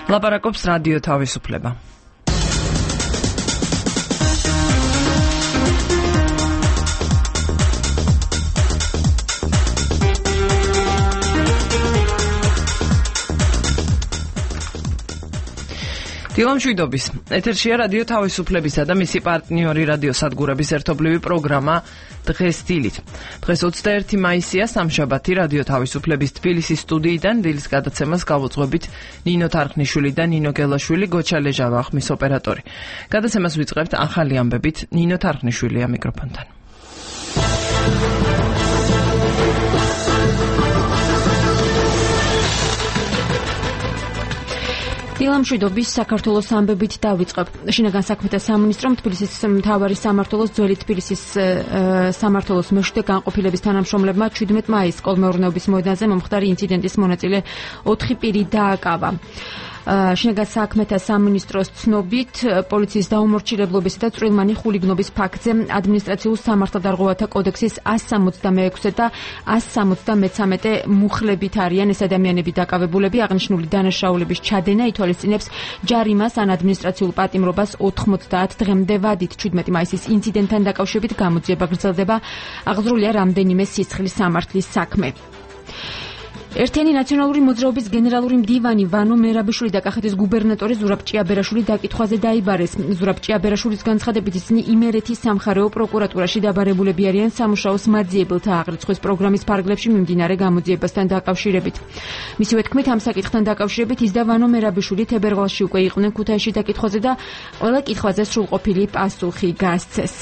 ლაპარაკობს რადიო თავისუფლება. დილამშვიდობის. ეთერშია რადიო თავისუფლებისა და მისი პარტნიორი რადიო სადგურების ერთობლივი პროგრამა დღეს დილით. დღეს 21 მაისია, სამშაბათი. რადიო თავისუფლების თბილისის სტუდიიდან დილის გადაცემას გავუძღვებით ნინო თარხნიშვილი და ნინო გელაშვილი, გოჩა ლეჟავა ხმის ოპერატორი. გადაცემას ვიწყებთ ახალი ამბებით. ნინო თარხნიშვილია მიკროფონთან. დილამშვიდობის. საქართველოს ამბებით დავიწყებ. შინაგან საქმეთა სამინისტრომ თბილისის მთავარი სამმართველოს, ძველი თბილისის სამმართველოს მეშვიდე განყოფილების თანამშრომლებმა 17 მაისს კოლმეურნეობის მოედანზე მომხდარი ინციდენტის მონაწილე 4 პირი დააკავა. შინაგან საქმეთა სამინისტროს ცნობით, პოლიციის დაუმორჩილებლობისა და წვრილმანი ხულიგნობის ფაქტზე ადმინისტრაციულ სამართალდარღვევათა კოდექსის 166 და 173 მუხლებით არიან ეს ადამიანები დაკავებულები. აღნიშნული დანაშაულების ჩადენა ითვალისწინებს ჯარიმას ან ადმინისტრაციულ პატიმრობას 90 დღემდე ვადით. 17 მაისის ინციდენტთან დაკავშირებით გამოძიება გრძელდება. აღძრულია რამდენიმე სისხლის სამართლის საქმე. ერთიანი ნაციონალური მოძრაობის გენერალური მდივანი ვანო მერაბიშვილი და კახეთის გუბერნატორი ზურაბ ჭიაბერაშვილი დაკითხვაზე დაიბარეს. ზურაბ ჭიაბერაშვილის განცხადებით ისინი იმერეთის სამხარეო პროკურატურაში დაბარებულები არიან სამუშაოს მაძიებელთა აღრიცხვის პროგრამის ფარგლებში მიმდინარე გამოძიებასთან დაკავშირებით. მისივე თქმით, ამ საკითხთან დაკავშირებით ის და ვანო მერაბიშვილი თებერვალში უკვე იყვნენ ქუთაისში დაკითხვაზე და ყველა კითხვაზე სრულყოფილი პასუხი გასცეს.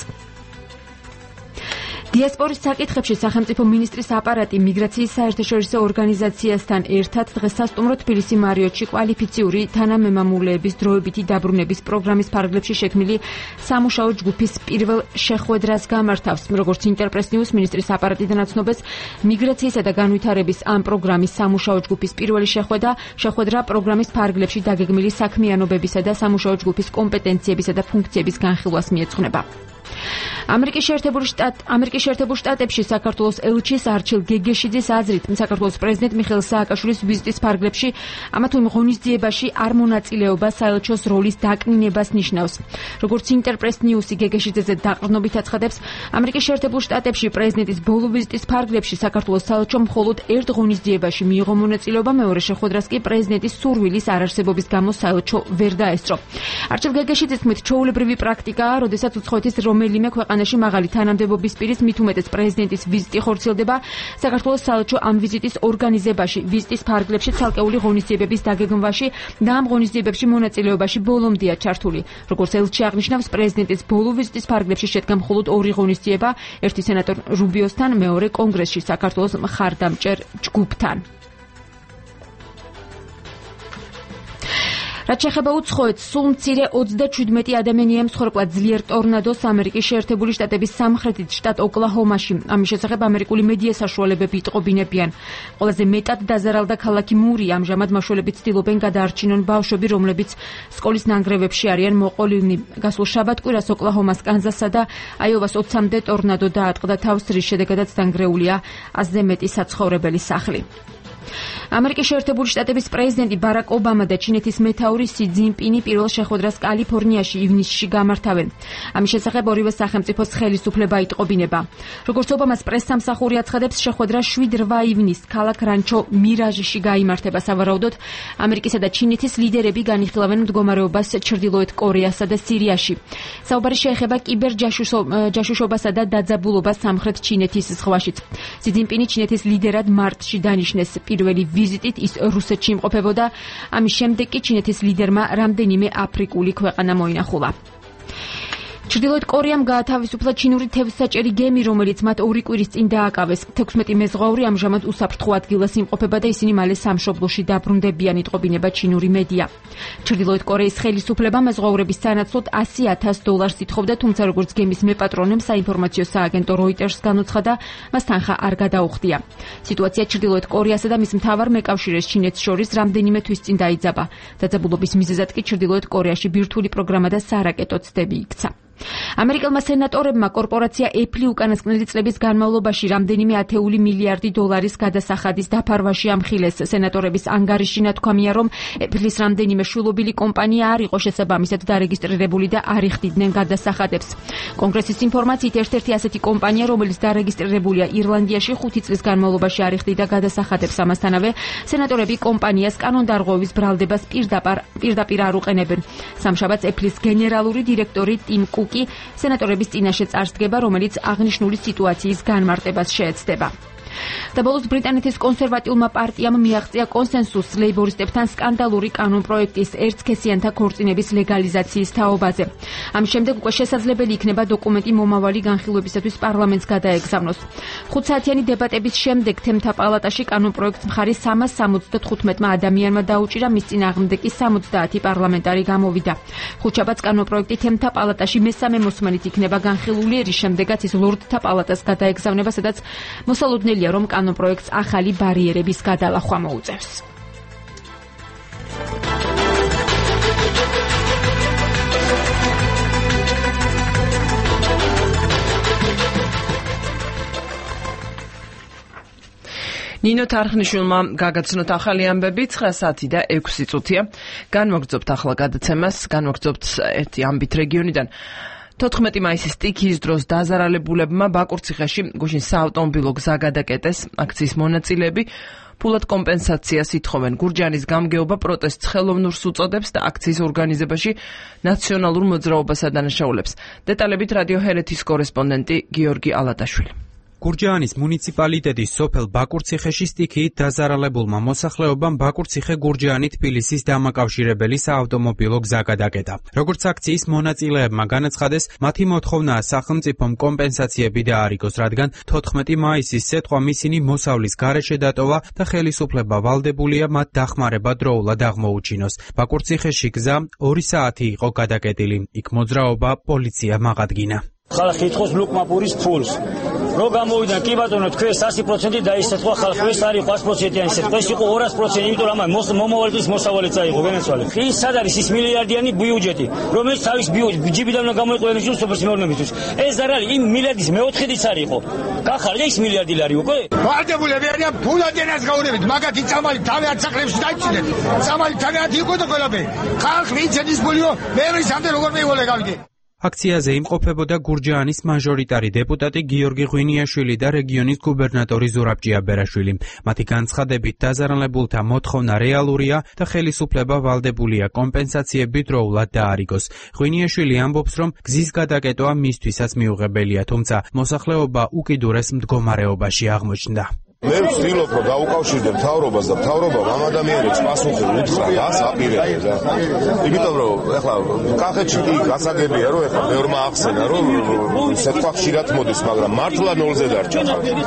დიასპორის საკითხებში სახელმწიფო მინისტრის აპარატი მიგრაციის საერთაშორისო ორგანიზაციასთან ერთად დღეს სასტუმრო თბილისი მარიოტში კვალიფიციური თანამემამულეების დროებითი დაბრუნების პროგრამის ფარგლებში შექმნილი სამუშაო ჯგუფის პირველ შეხვედრას გამართავს. როგორც ინტერპრეს ნიუს მინისტრის აპარატიდან აცნობეს, მიგრაციისა და განვითარების ამ პროგრამის სამუშაო ჯგუფის პირველი შეხვედრა პროგრამის ფარგლებში დაგეგმილი საქმიანობებისა და სამუშაო ჯგუფის კომპეტენციებისა და ფუნქციების განხილვას მიეძღვნება. ამერიკის შეერთებულ შტატებში საქართველოს ელჩის არჩილ გეგეშიძის აზრით, საქართველოს პრეზიდენტ მიხეილ სააკაშვილის ვიზიტის ფარგლებში ამა თუ იმ ღონისძიებაში არ მონაწილეობა საელჩოს როლის დაკნინებას ნიშნავს. როგორც ინტერპრეს ნიუსი გეგეშიძეზე დაყრდნობით აცხადებს, ამერიკის შეერთებულ შტატებში პრეზიდენტის ბოლო ვიზიტის ფარგლებში საქართველოს საელჩომ მხოლოდ ერთ ღონისძიებაში მიიღო მონაწილეობა, მეორე შეხვედრას კი პრეზიდენტის სურვილის არარსებობის გამო საელჩო ვერ დაესწრო. არჩილ გეგეშიძის თქმით, ჩვეულებრივი პრაქტიკაა, როდესაც უცხოეთის რომელიმე ქვეყანაში მაღალი თანამდებობის პირის მით უმეტეს პრეზიდენტის ვიზიტი ხორციელდება, საქართველოს საელჩო ამ ვიზიტის ორგანიზებაში, ვიზიტის ფარგლებში ცალკეული ღონისძიებების დაგეგმვაში და ამ ღონისძიებებში მონაწილეობაში ბოლომდეა ჩართული. როგორც ელჩი აღნიშნავს, პრეზიდენტის ბოლო ვიზიტის ფარგლებში შედგა მხოლოდ 2 ღონისძიება, ერთი სენატორ რუბიოსთან, მეორე კონგრესში საქართველოს მხარდამჭერ ჯგუფთან. რაც შეეხება უცხოეთს, სულ მცირე 37 ადამიანია მსხვერპლა ძლიერ ტორნადოს ამერიკის შეერთებული შტატების სამხრეთით შტატ ოკლაჰომაში. ამის შესახებ ამერიკული მედია საშუალებები იტყობინებიან. ყველაზე მეტად დაზარალდა ქალაქი მური. ამჟამად მაშველები ცდილობენ გადაარჩინონ ბავშვები, რომლებიც სკოლის ნანგრევებში არიან მოყოლილნი. გასულ შაბათ-კვირას ოკლაჰომას, კანზასსა და აიოვას 20-მდე ტორნადო დაატყდა თავს, რის შედეგადაც დანგრეულია 100-ზე მეტი საცხოვრებელი სახლი. ამერიკის შეერთებული შტატების პრეზიდენტი ბარაკ ობამა და ჩინეთის მეთაური სი ძინპინი პირველ შეხვედრას კალიფორნიაში ივნისში გამართავენ. ამის შესახებ ორივე სახელმწიფოს ხელისუფლება იტყობინება. როგორც ობამას პრესსამსახური აცხადებს, შეხვედრა 7-8 ივნისს ქალაქ რანჩო მირაჟში გაიმართება. სავარაუდოდ, ამერიკისა და ჩინეთის ლიდერები განიხილავენ მდგომარეობას ჩრდილოეთ კორეასა და სირიაში. საუბარი შეეხება კიბერჯაშუშობასა და დაძაბულობას სამხრეთ ჩინეთის ზღვაშიც. სი ძინპინი ჩინეთის ლიდერად მარტში დანიშნეს. პირველი ვიზიტით ის რუსეთში იმყოფებოდა, ამის შემდეგ კი ჩინეთის ლიდერმა რამდენიმე აფრიკული ქვეყანა მოინახულა. ჩრდილოეთ კორეამ გაათავისუფლა ჩინური თევზსაჭერი გემი, რომელიც მათ 2 კვირის წინ დააკავეს. 16 მეზღვაური ამჟამად უსაფრთხო ადგილას იმყოფება და ისინი მალე სამშობლოში დაბრუნდებიან, იტყობინება ჩინური მედია. ჩრდილოეთ კორეის ხელისუფლება მეზღვაურების სანაცვლოდ $100,000 ითხოვდა, თუმცა როგორც გემის მეპატრონემ საინფორმაციო სააგენტო Reuters განუცხადა, მას თანხა არ გადაუხდია. სიტუაცია ჩრდილოეთ კორეასა და მის მთავარ მეკავშირეს ჩინეთს შორის რამდენიმე თვის წინ დაიძაბა. დაძაბულობის მიზეზად კი ჩრდილოეთ კორეაში ბირთვული პროგრამა და სარაკეტო ცდები იქცა. ამერიკელმა სენატორებმა კორპორაცია Apple უკანასკნელი წლების განმავლობაში რამდენიმე ათეული მილიარდი დოლარის გადასახადის დაფარვაში ამხილეს. სენატორების ანგარიში ნათქვამია, რომ Apple-ის რამდენიმე შვილობილი კომპანია არ იყო შესაბამისად დარეგისტრირებული და არ იხდიდნენ გადასახადებს. კონგრესის ინფორმაციით, ერთ-ერთი ასეთი კომპანია, რომელიც დარეგისტრირებულია ირლანდიაში 5 წლის განმავლობაში არ იხდიდა გადასახადებს. ამასთანავე, სენატორები კომპანიას კანონდარღვევის ბრალდებას პირდაპირ არ უყენებენ. სამშაბათს Apple-ის გენერალური დირექტორი ტიმ კუკი სენატორების წინაშე წარსდგება, რომელიც აღნიშნული სიტუაციის განმარტებას შეეცდება. და ბოლოს ბრიტანეთის კონსერვატიულმა პარტიამ მიაღწია კონსენსუსს ლეიბორისტებთან სკანდალური კანონპროექტის ერთსქესიანთა ქორწინების ლეგალიზაციის თაობაზე. ამის შემდეგ უკვე შესაძლებელი იქნება დოკუმენტი მომავალი განხილვებისათვის პარლამენტს გადაეგზავნოს. 5 საათიანი დებატების შემდეგ თემთა პალატაში კანონპროექტს მხარი 375 ადამიანმა დაუჭირა, მის წინააღმდეგ კი 70 პარლამენტარი გამოვიდა. ხუთშაბათს კანონპროექტი თემთა პალატაში მესამე მოსმენით იქნება განხილული, რის შემდეგაც ის ლორდთა პალატას გადაეგზავნება, სადაც მოსალოდნელია, რომ კანონპროექტს ახალი ბარიერების გადალახვა მოუწევს. ნინო თარხნიშვილმა გაგაცნოთ ახალი ამბები 9 საათი და 6 წუთია. განმოგრძობთ ახლა გადაცემას, განმოგრძობთ ერთი ამბით რეგიონიდან. 14 მაისის სტიქიის დროს დაზარალებულებმა ბაკურციხეში გუშინ საავტომობილო გზა გადაკეტეს. აქციის მონაწილეები ფულად კომპენსაციას ითხოვენ. გურჯაანის გამგეობა პროტესტს ხელოვნურს უწოდებს და აქციის ორგანიზებაში ნაციონალურ მოძრაობას ადანაშაულებს. დეტალებით რადიო ჰერეთის კორესპონდენტი გიორგი ალატაშვილი. გურჯაანის მუნიციპალიტეტის სოფელ ბაკურციხეში სტიქიით დაზარალებულმა მოსახლეობამ ბაკურციხე-გურჯაანი თბილისის დამაკავშირებელი საავტომობილო გზა გადაკეტა. როგორც აქციის მონაწილეებმა განაცხადეს, მათი მოთხოვნაა სახელმწიფომ კომპენსაციები დაარიგოს, რადგან 14 მაისის სიტყვა ისინი მოსავლის გარეშე დატოვა და ხელისუფლება ვალდებულია მათ დახმარება დროულად აღმოუჩინოს. ბაკურციხეში გზა 2 საათი იყო გადაკეტილი. იქ მოძრაობა პოლიციამ აღადგინა. ხალხი ითხოვს ლუკმაპურის ფულს. რო გამოვიდა კი ბატონო, თქვენ 100% დაისწრა ხალხი, ეს არის 100%-იანი სიტყვა, ეს იყო 200%, იმიტომ რომ მომავალის მოსავალეც აიღო ვენესუელა. ის სად არის ის მილიარდიანი ბიუჯეტი, რომელიც თავის ჯიბიდან უნდა გამოიყვანოს სოფლის მეურნეობისთვის. ეს არ არის იმ მილიარდის მეოთხედიც არ იყო. გახარდა ის მილიარდი ლარი უკვე? ვარდებულები არიან ფულადენას გაუნებით, მაგათი წამალი თავი არცახლებში დაიჭირეთ. წამალი თავი იყო და ყველაფერი. ხალხი ვიცედის ფულიო, მერისამდე როგორ მეიოლე გავიგე. აქციაზე იმყოფებოდა გურჯაანის მაჟორიტარი დეპუტატი გიორგი ღვინიაშვილი და რეგიონის გუბერნატორი ზურაბ ჭიაბერაშვილი. მათი განცხადებით დაზარალებულთა მოთხოვნა რეალურია და ხელისუფლება ვალდებულია კომპენსაციები დროულად დაარიგოს. ღვინიაშვილი ამბობს, რომ გზის გადაკეტვა მისთვისაც მიუღებელია, თუმცა მოსახლეობა უკიდურეს მდგომარეობაში აღმოჩნდა. მე ვცდილობ, რომ დაუკავშირდე მთავრობას და მთავრობამ ამ ადამიანებს პასუხი უთხრა გას აპირებდა. იმიტომ რომ ეხლა კახეთში კი გასაგებია, რომ ეხლა მეორმა ახსენა, რომ სიტყვა ხშირად მოდის, მაგრამ მართლა ნოლზე დარჩა.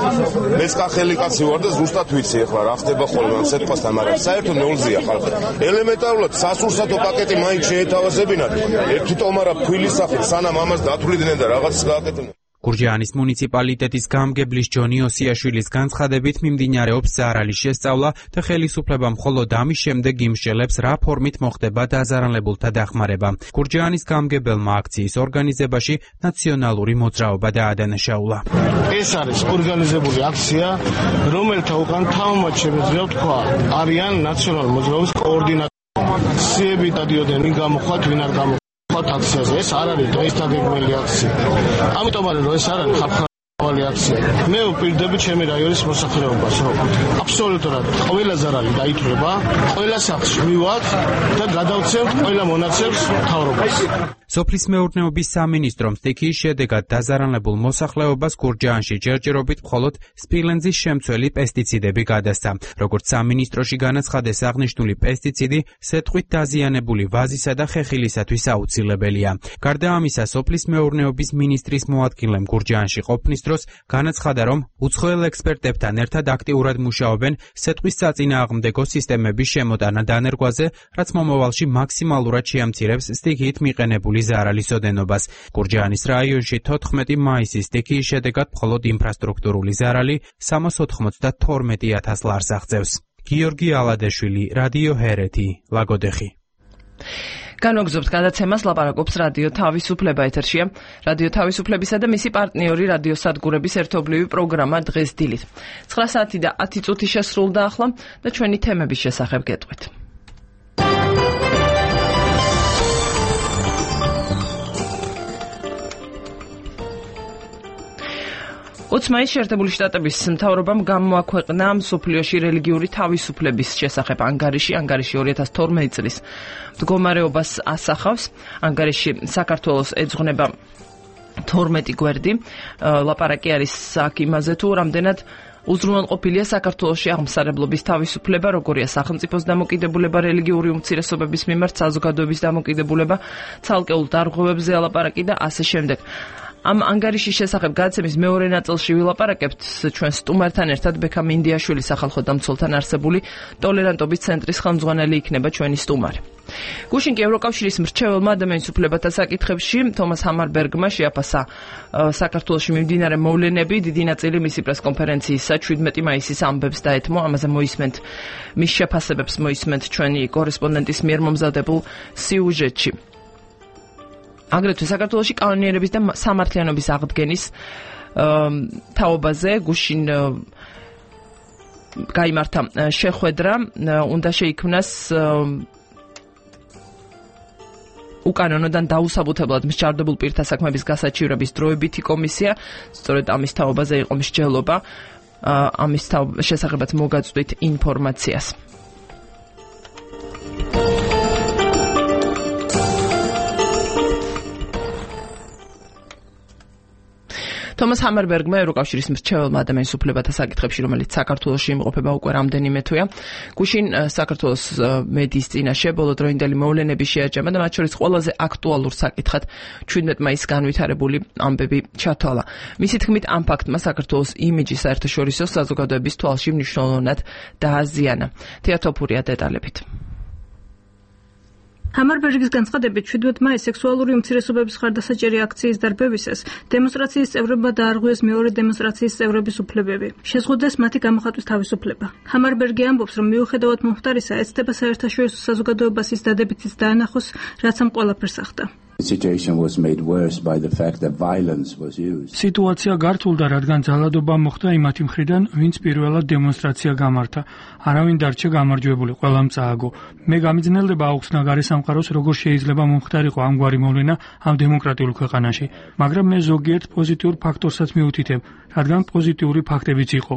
მეც კახელი კაცი ვარ და ზუსტად ვიცი ეხლა რა ხდება ხოლმე ამ სიტყვასთან, მაგრამ საერთოდ ნოლზეა ხალხი. ელემენტარულად სასურსათო პაკეტი მაინც შეეთავაზებინათ. ერთი ტომარა ფქვილის სახით სანამ ამას დათვლიდნენ და რაღაც გააკეთებდნენ. გურჯაანის მუნიციპალიტეტის გამგებლის ჯონი ოსიაშვილის განცხადებით მიმდინარეობს ზარალის შესწავლა და ხელისუფლება მხოლოდ ამის შემდეგ იმსჯელებს, რა ფორმით მოხდება დაზარალებულთა დახმარება. გურჯაანის გამგებელმა აქციის ორგანიზებაში ნაციონალური მოძრაობა დაადანაშაულა. ეს არის ორგანიზებული აქცია, რომელთა უკან თავმოყრად შემიძლია თქვა, არიან ნაციონალური მოძრაობის კოორდინატორები. სიები დადიოდნენ, ვინ გამოხვათ, ვინ არ გამოხვათ. აქციაზე ეს არ არის დღესდაგეგმილი აქცია. ამიტომ არის რომ ეს არ არის ხალხური აქცია. მე ვპირდები ჩემი რაიონის მოსახლეობას, რომ აბსოლუტურად ყველა ზარალი დაითვლება, ყველა სახლში მივად და გადავცემთ ყველა მონაცემს მთავრობას. სოფლის მეურნეობის სამინისტრომ სტიქიის შედეგად დაზარალებულ მოსახლეობას გურჯაანში ჯერჯერობით მხოლოდ სპილენძის შემცველი პესტიციდები გადასცა. როგორც სამინისტროში განაცხადეს, აღნიშნული პესტიციდი სეტყვით დაზიანებული ვაზისა და ხეხილისათვის აუცილებელია. გარდა ამისა, სოფლის მეურნეობის მინისტრის მოადგილემ გურჯაანში ყოფნის დროს განაცხადა, რომ უცხოელ ექსპერტებთან ერთად აქტიურად მუშაობენ სეტყვის საწინააღმდეგო სისტემების შემოტანა დანერგვაზე, რაც მომავალში მაქსიმალურად შეამცირებს სტიქიით მიყენებული ზარალის ოდენობას. გურჯაანის რაიონში 14 მაისის სტიქიის შედეგად მხოლოდ ინფრასტრუქტურული ზარალი 392,000 ლარს აღწევს. გიორგი ალადეშვილი, რადიო ჰერეთი, ლაგოდეხი. განვაგრძობთ გადაცემას ლაპარაკობს რადიო თავისუფლება ეთერშია. რადიო თავისუფლებისა და მისი პარტნიორი რადიო სადგურების ერთობლივი პროგრამა დღეს დილით. 9 საათი და 10 წუთი შესრულდა ახლა და ჩვენი თემების შესახებ გეტყვით. ოცმაის შეერთებული შტატების მთავრობამ გამოაქვეყნა მსოფლიოში რელიგიური თავისუფლების შესახებ ანგარიში 2012 წლის მდგომარეობას ასახავს. ანგარიში საქართველოს ეძღვნება 12 გვერდი. ლაპარაკი არის აქ იმაზე, თუ რამდენად უზრუნველყოფილია საქართველოში აღმსარებლობის თავისუფლება, როგორია სახელმწიფოს დამოკიდებულება რელიგიური უმცირესობების მიმართ, საზოგადოების დამოკიდებულება, ცალკეულ დარღვევებზე ლაპარაკი და ასე შემდეგ. ამ ანგარიშის შესახებ გადაცემის მეორე ნაწილში ვილაპარაკებთ ჩვენ სტუმართან ერთად ბექა მინდიაშვილის სახალხო დამცველთან არსებული ტოლერანტობის ცენტრის ხელმძღვანელი იქნება ჩვენი სტუმარი. გუშინ კი ევროკავშირის მრჩეველმა ადამიანის უფლებათა საკითხებში თომას ჰამარბერგმა შეაფასა საქართველოში მიმდინარე მოვლენები. დიდი ნაწილი მისი პრესკონფერენციისა 17 მაისის ამბებს დაეთმო. ამაზე მოისმენთ მის შეფასებებს მოისმენთ ჩვენი კორესპონდენტის მიერ მომზადებულ სიუჟეტში. აგრეთვე საქართველოში კანონიერების და სამართლიანობის აღდგენის თაობაზე გუშინ გაიმართა შეხვედრა, უნდა შეიქმნას უკანონოდან დაუსაბუთებლად მსჯავრდებულ პირთა საქმეების გასაჩივრების დროებითი კომისია. სწორედ ამის თაობაზე იყო მსჯელობა, ამის შესახებაც მოგაწვდით ინფორმაციას. თომას ჰამარბერგმა ევროკავშირის მრჩეველმა ადამიანის უფლებათა საკითხებში, რომელიც საქართველოში იმყოფება უკვე რამდენიმე თვეა, გუშინ საქართველოს მედიის წინაშე ბოლოდროინდელი მოვლენები შეაჯამა და მათ შორის ყველაზე აქტუალურ საკითხად 17 მაისს განვითარებული ამბები ჩათვალა. მისი თქმით, ამ ფაქტმა საქართველოს იმიჯი საერთაშორისო საზოგადოების თვალში მნიშვნელოვნად დააზიანა. თეატოფურია დეტალებით. ჰამარბერგის განცხადებით 17 მაისს სექსუალური უმცირესობების მხარდასაჭერი აქციის დარბევისას დემონსტრაციის წევრებმა დაარღვიეს მეორე დემონსტრაციის წევრების უფლებები. შეზღუდეს მათი გამოხატვის თავისუფლება. ჰამარბერგი ამბობს, რომ მიუხედავად მომხდარისა, ეცდება საერთაშორისო საზოგადოებას ის დადებითიც დაანახოს, რაც ამ ყველაფერს ახდა. სიტუაცია გართულდა, რადგან ძალადობა მოხდა იმათი მხრიდან, ვინც პირველად დემონსტრაცია გამართა. არავინ დარჩა გამარჯვებული, ყველამ წააგო. მე გამიძნელდება აუხსნა გარესამყაროს, როგორ შეიძლება მომხდარიყო ამგვარი მოვლენა ამ დემოკრატიულ ქვეყანაში. მაგრამ მე ზოგიერთ პოზიტიურ ფაქტორსაც მიუთითებ, რადგან პოზიტიური ფაქტებიც იყო.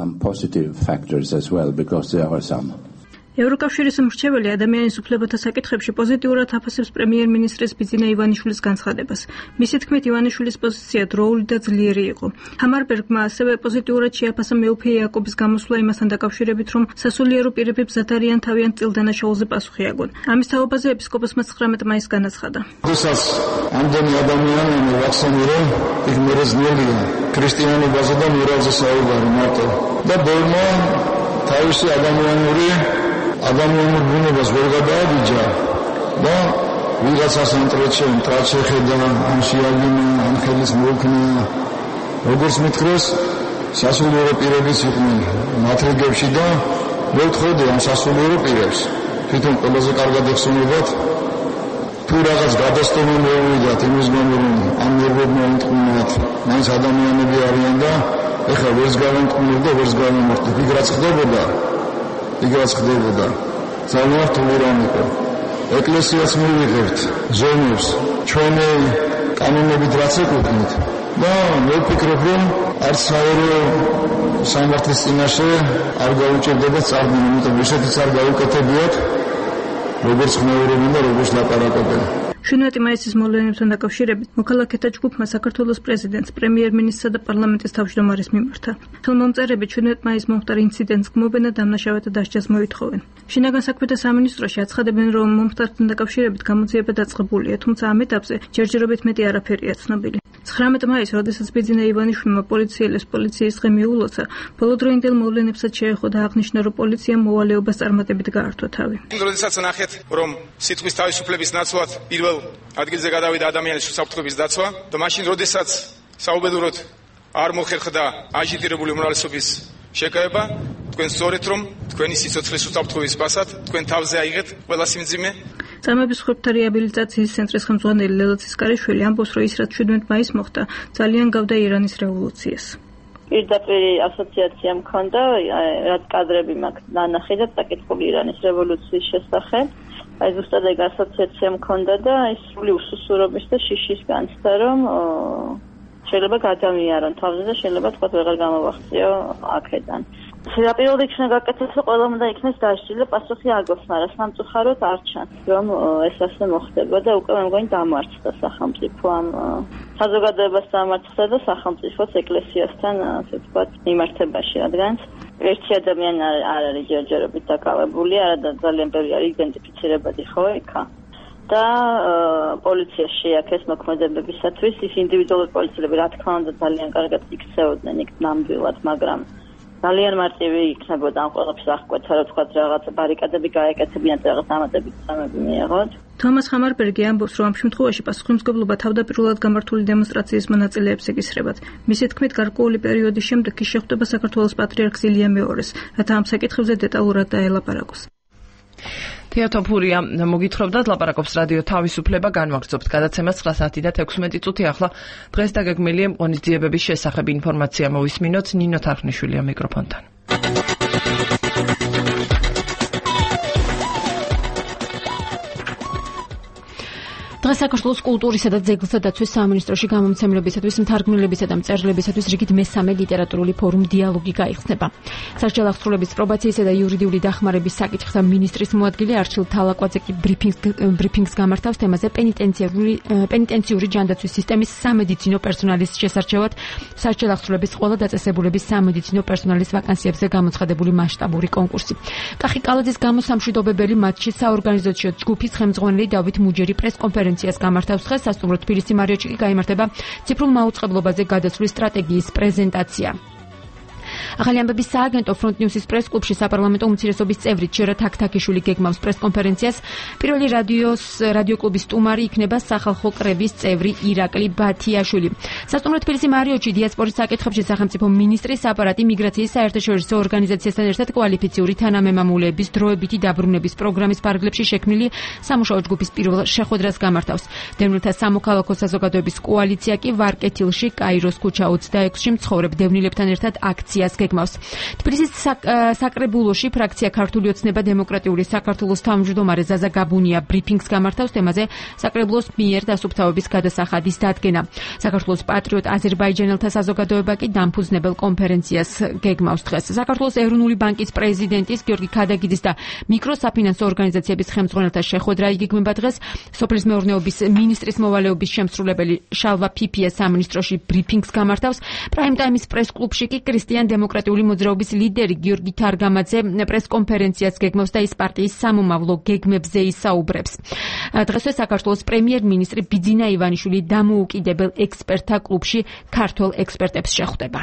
ევროკავშირის მრჩეველი ადამიანის უფლებათა საკითხებში პოზიტიურად აფასებს პრემიერ-მინისტრის ბიძინა ივანიშვილის განცხადებას. მისი თქმით, ივანიშვილის პოზიცია დროული და ძლიერი იყო. ჰამარბერგმა ასევე პოზიტიურად შეაფასა მეუფე იაკობის გამოსვლა იმასთან დაკავშირებით, რომ სასულიერო პირები ბზად არიან თავიანთ წილდანაშაულზე პასუხი აგონ. ამის თაობაზე ეპისკოპოსმა 19 მაისს განაცხადა. როდესაც ამდენი ადამიანი ვაქცინირე, იქ მერეზნელია ქრისტიანობაზე და მორალზე საუბარი მარტო. და ბოლმა თავისი ადამიანური ბუნებას ვერ გადააბიჯა და ვიღაცას ანტრეჩენ, ტრაჩეხედა, ამშიაგინა, ამხელის მოუქნა. როგორც მითხრეს, სასულიერო პირებიც იყვნენ მათ რიგებში და მოვთხოვდი ამ სასულიერო პირებს. თვითონ ყველაზე კარგად ეხსენებათ, თუ რაღაც გადასტომი მოვიდათ იმის გამო, რომ ამ ნერვებმა ენტყვნათ, მაინც ადამიანები არიან და ეხლა ვერც გავენტყვნებ და ვერც გავემართებ. იქ რაც ხდებოდა. ძალიან რთული რამ იყო. ეკლესიას მივიღებთ ზონებს, ჩვენი კანონებით რაც ეკუთვნით და მე ვფიქრობ, რომ არც საერო სამართლის წინაშე არ გაუჭირდება წარდგენა, იმიტომ ისეთიც არ გაუკეთებიათ, როგორც ხმეურობენ და როგორც ლაპარაკობენ. 17 მაისის მოვლენებთან დაკავშირებით მოქალაქეთა ჯგუფმა საქართველოს პრეზიდენტს, პრემიერ-მინისტრსა და პარლამენტის თავმჯდომარეს მიმართა. ხელმომწერები 17 მაისს მომხდარ ინციდენტს გმობენ და დამნაშავეთა დასჯას მოითხოვენ. შინაგან საქმეთა სამინისტროში აცხადებენ, რომ მომხდართან დაკავშირებით გამოძიება დაწყებულია, თუმცა ამ ეტაპზე ჯერჯერობით მეტი არაფერია ცნობილი. 19 მაისს, როდესაც ბიძინა ივანიშვილმა პოლიციელებს პოლიციის დღე მიულოცა, ბოლოდროინდელ მოვლენებსაც შეეხო და აღნიშნა, რომ პოლიციამ მოვალეობას წარმატებით გაართვა თავი. როდესაც ნახეთ, რომ სიტყვის თავისუფლების ნაცვლად პირველ ადგილზე გადავიდა ადამიანის უსაფრთხოების დაცვა და მაშინ, როდესაც საუბედუროდ არ მოხერხდა აჟიტირებული უმრავლესობის შეკავება, თქვენ სწორეთ, რომ თქვენი სიცოცხლის უსაფრთხოების პასად თქვენ თავზე აიღეთ ყველა სიმძიმე. წამების ხურფთა რეაბილიტაციის ცენტრის ხელმძღვანელი ლელა ცისკარიშვილი ამბობს, რომ ის რაც 17 მაისს მოხდა, ძალიან გავდა ირანის რევოლუციას. პირდაპირ ასოციაცია მქონდა, რაც კადრები მაქვს ნანახი და წაკითხული ირანის რევოლუციის შესახებ. აი ზუსტად ეგ ასოციაცია მქონდა და ის სრული უსუსურობის და შიშის განცდა, რომ შეიძლება გადამიარონ თავზე და შეიძლება თქვა ვეღარ გამოვახციო აქედან. Პირველ რიგში გაკეთდეს, რომ ყველამ უნდა იქნეს დასჯილი და პასუხი აგოს, მაგრამ სამწუხაროდ არ ჩანს, რომ ეს ასე მოხდება და უკვე მე მგონი დამარცხდა სახელმწიფო ამ საზოგადოებას დამარცხდა და სახელმწიფოც ეკლესიასთან, ასე ვთქვათ, მიმართებაში, რადგან ერთი ადამიანი არ არის ჯერჯერობით დაკავებული, არადა ძალიან ბევრი არის იდენტიფიცირებადი ხო იქა. და პოლიცია შეაქეს მოქმედებებისათვის ის ინდივიდუალური პოლიციელები რა თქმა უნდა ძალიან კარგად იქცეოდნენ იქ ნამდვილად, მაგრამ ძალიან მარტივი იქნებოდა ამ ყველაფერს აღკვეთა, რომ თქვა რაღაცა ბარიკადები გაეკეთებინათ, რაღაც დამატებით სამები მიიღოთ. თომას ხამარბერგი ამბობს, რომ ამ შემთხვევაში პასუხისმგებლობა თავდაპირველად გამართული დემონსტრაციის მონაწილეებს ეკისრებათ. მისი თქმით, გარკვეული პერიოდის შემდეგ ის შეხვდება საქართველოს პატრიარქს ილია მეორეს, რათა ამ საკითხებზე დეტალურად დაელაპარაკოს. თეატოფურია მოგითხრობდათ, ლაპარაკობს რადიო თავისუფლება, განვაგრძობთ გადაცემას 9:16 წუთი. ახლა დღეს დაგეგმილია ღონისძიებების შესახებ ინფორმაცია მოვისმინოთ. ნინო თარხნიშვილია მიკროფონთან. დღეს საქართველოს კულტურისა და ძეგლთა დაცვის სამინისტროში გამომცემლებისათვის, მთარგმნელებისა და მწერლებისათვის რიგით მესამე ლიტერატურული ფორუმ დიალოგი გაიხსნება. სასჯელ აღსრულების პრობაციისა და იურიდიული დახმარების საკითხთა მინისტრის მოადგილე არჩილ თალაკვაძე კი ბრიფინგს გამართავს თემაზე პენიტენციური ჯანდაცვის სისტემის სამედიცინო პერსონალის შესარჩევად სასჯელ აღსრულების ყველა დაწესებულების სამედიცინო პერსონალის ვაკანსიებზე გამოცხადებული მასშტაბური კონკურსი. კახი კალაძის გამოსამშვიდობებელი მატჩი საორგანიზაციო ჯგუფის ხელმძღვანელი დავით მუჯერი პრესკონფერენციას გამართავს დღეს სასტუმრო თბილისი მარიოტში კი გაიმართება ციფრულ მაუწყებლობაზე გადასვლის სტრატეგიის პრეზენტაცია. ახალი ამბების სააგენტო Front News-ის პრეს-კლუბში საპარლამენტო უმცირესობის წევრი ჩერა თაქთაქიშვილი გეგმავს პრეს-კონფერენციას. პირველი რადიო-კლუბის სტუმარი იქნება სახალხო კრების წევრი ირაკლი ბათიაშვილი. სასტუმრო თბილისი მარიოტში დიასპორის საკითხებში სახელმწიფო მინისტრის აპარატი მიგრაციის საერთაშორისო ორგანიზაციასთან ერთად კვალიფიციური თანამემამულეების დროებითი დაბრუნების პროგრამის ფარგლებში შექმნილი სამუშაო ჯგუფის პირველ შეხვედრას გამართავს. დევნილთა სამოქალაქო საზოგადოების კოალიცია კი ვარკეთილში, კაიროს ქუჩა 26-ში მცხოვრებ დევნილებთან ერთად აქციას გეგმავს. თბილისის საკრებულოში ფრაქცია ქართული ოცნება დემოკრატიული საქართველოს თავმჯდომარე ზაზა გაბუნია ბრიფინგს გამართავს თემაზე საკრებულოს მიერ დასუფთავების გადასახადის დადგენა. საქართველოს პატრიოტ აზერბაიჯანელთა საზოგადოება კი დამფუძნებელ კონფერენციას გეგმავს დღეს. საქართველოს ეროვნული ბანკის პრეზიდენტის გიორგი ქადაგიძის და მიკროსაფინანსო ორგანიზაციების ხელმძღვანელთა შეხვედრა იგეგმება დღეს. სოფლის მეურნეობის მინისტრის მოვალეობის შემსრულებელი შალვა ფიფია სამინისტროში ბრიფინგს გამართავს. პრაიმ ტაიმის პრეს-კლუბში კი ქრისტიან დემოკრატიული მოძრაობის ლიდერი გიორგი თარგამაძე პრეს-კონფერენციას გეგმავს და ის პარტიის სამომავლო გეგმებზე ისაუბრებს. დღესვე საქართველოს პრემიერ-მინისტრი ბიძინა ივანიშვილი დამოუკიდებელ ექსპერტთა კლუბში ქართველ ექსპერტებს შეხვდება.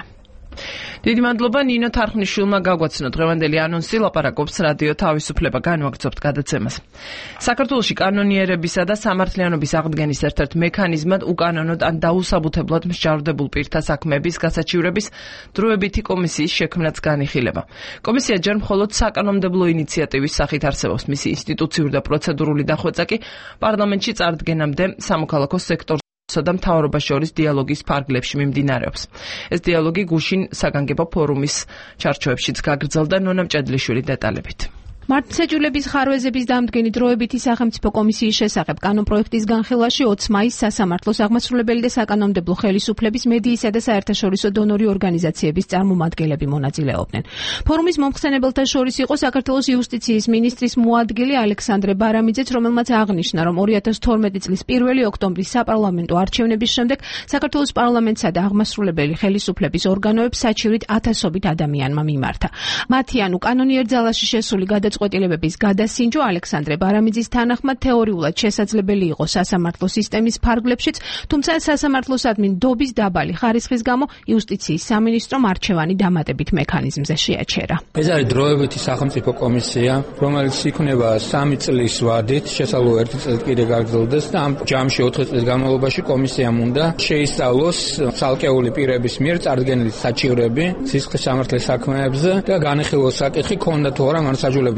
დიდი მადლობა ნინო თარხნიშვილმა გაგვაცნო დღევანდელი ანონსი, ლაპარაკობს რადიო თავისუფლება, განვაგრძობთ გადაცემას. საქართველოში კანონიერებისა და სამართლიანობის აღდგენის ერთ-ერთ მექანიზმად უკანონოდ ან დაუსაბუთებლად მსჯავრდებულ პირთა საქმეების გასაჩივრების დროებითი კომისიის შექმნაც განიხილება. კომისია ჯერ მხოლოდ საკანონმდებლო ინიციატივის სახით არსებობს, მისი ინსტიტუციური და პროცედურული დახვეწა კი პარლამენტში წარდგენამდე სამოქალაქო სექტორს და მთავრობას შორის დიალოგის ფარგლებში მიმდინარეობს. ეს დიალოგი გუშინ საგანგებო ფორუმის ჩარჩოებშიც გაგრძელდა. ნონა მჭედლიშვილი დეტალებით. მართლმსაჯულების ხარვეზების დამდგენი დროებითი სახელმწიფო კომისიის შესახებ კანონპროექტის განხილვაში 20 მაისს სასამართლოს აღმასრულებელი და საკანონმდებლო ხელისუფლების მედიისა და საერთაშორისო დონორი ორგანიზაციების წარმომადგენლები მონაწილეობდნენ. ფორუმის მომხსენებელთა შორის იყო საქართველოს იუსტიციის მინისტრის მოადგილე ალექსანდრე ბარამიძეც, რომელმაც აღნიშნა, რომ 2012 წლის 1 ოქტომბრის საპარლამენტო არჩევნების შემდეგ საქართველოს პარლამენტსა და აღმასრულებელი ხელისუფლების ორგანოებს საჩივრით ათასობით ადამიანმა მიმართა. მათი ანუ კანონიერ ძალაში შესული წყვეტილებების გადასინჯვა ალექსანდრე ბარამიძის თანახმად თეორიულად შესაძლებელი იყო სასამართლო სისტემის ფარგლებშიც, თუმცა სასამართლოსადმი ნდობის დაბალი ხარისხის გამო იუსტიციის სამინისტრომ არჩევანი დამატებით მექანიზმზე შეაჩერა. ეს არის დროებითი სახელმწიფო კომისია, რომელიც იქნება 3 წლის ვადით, შესაძლოა 1 წელი კიდე გაგრძელდეს და ამ ჯამში 4 წლის განმავლობაში კომისიამ უნდა შეისწავლოს ცალკეული პირების მიერ წარდგენილი საჩივრები სისხლის სამართლის საქმეებზე და განიხილოს საკითხი, ქონდა თუ არა მართლმსაჯულების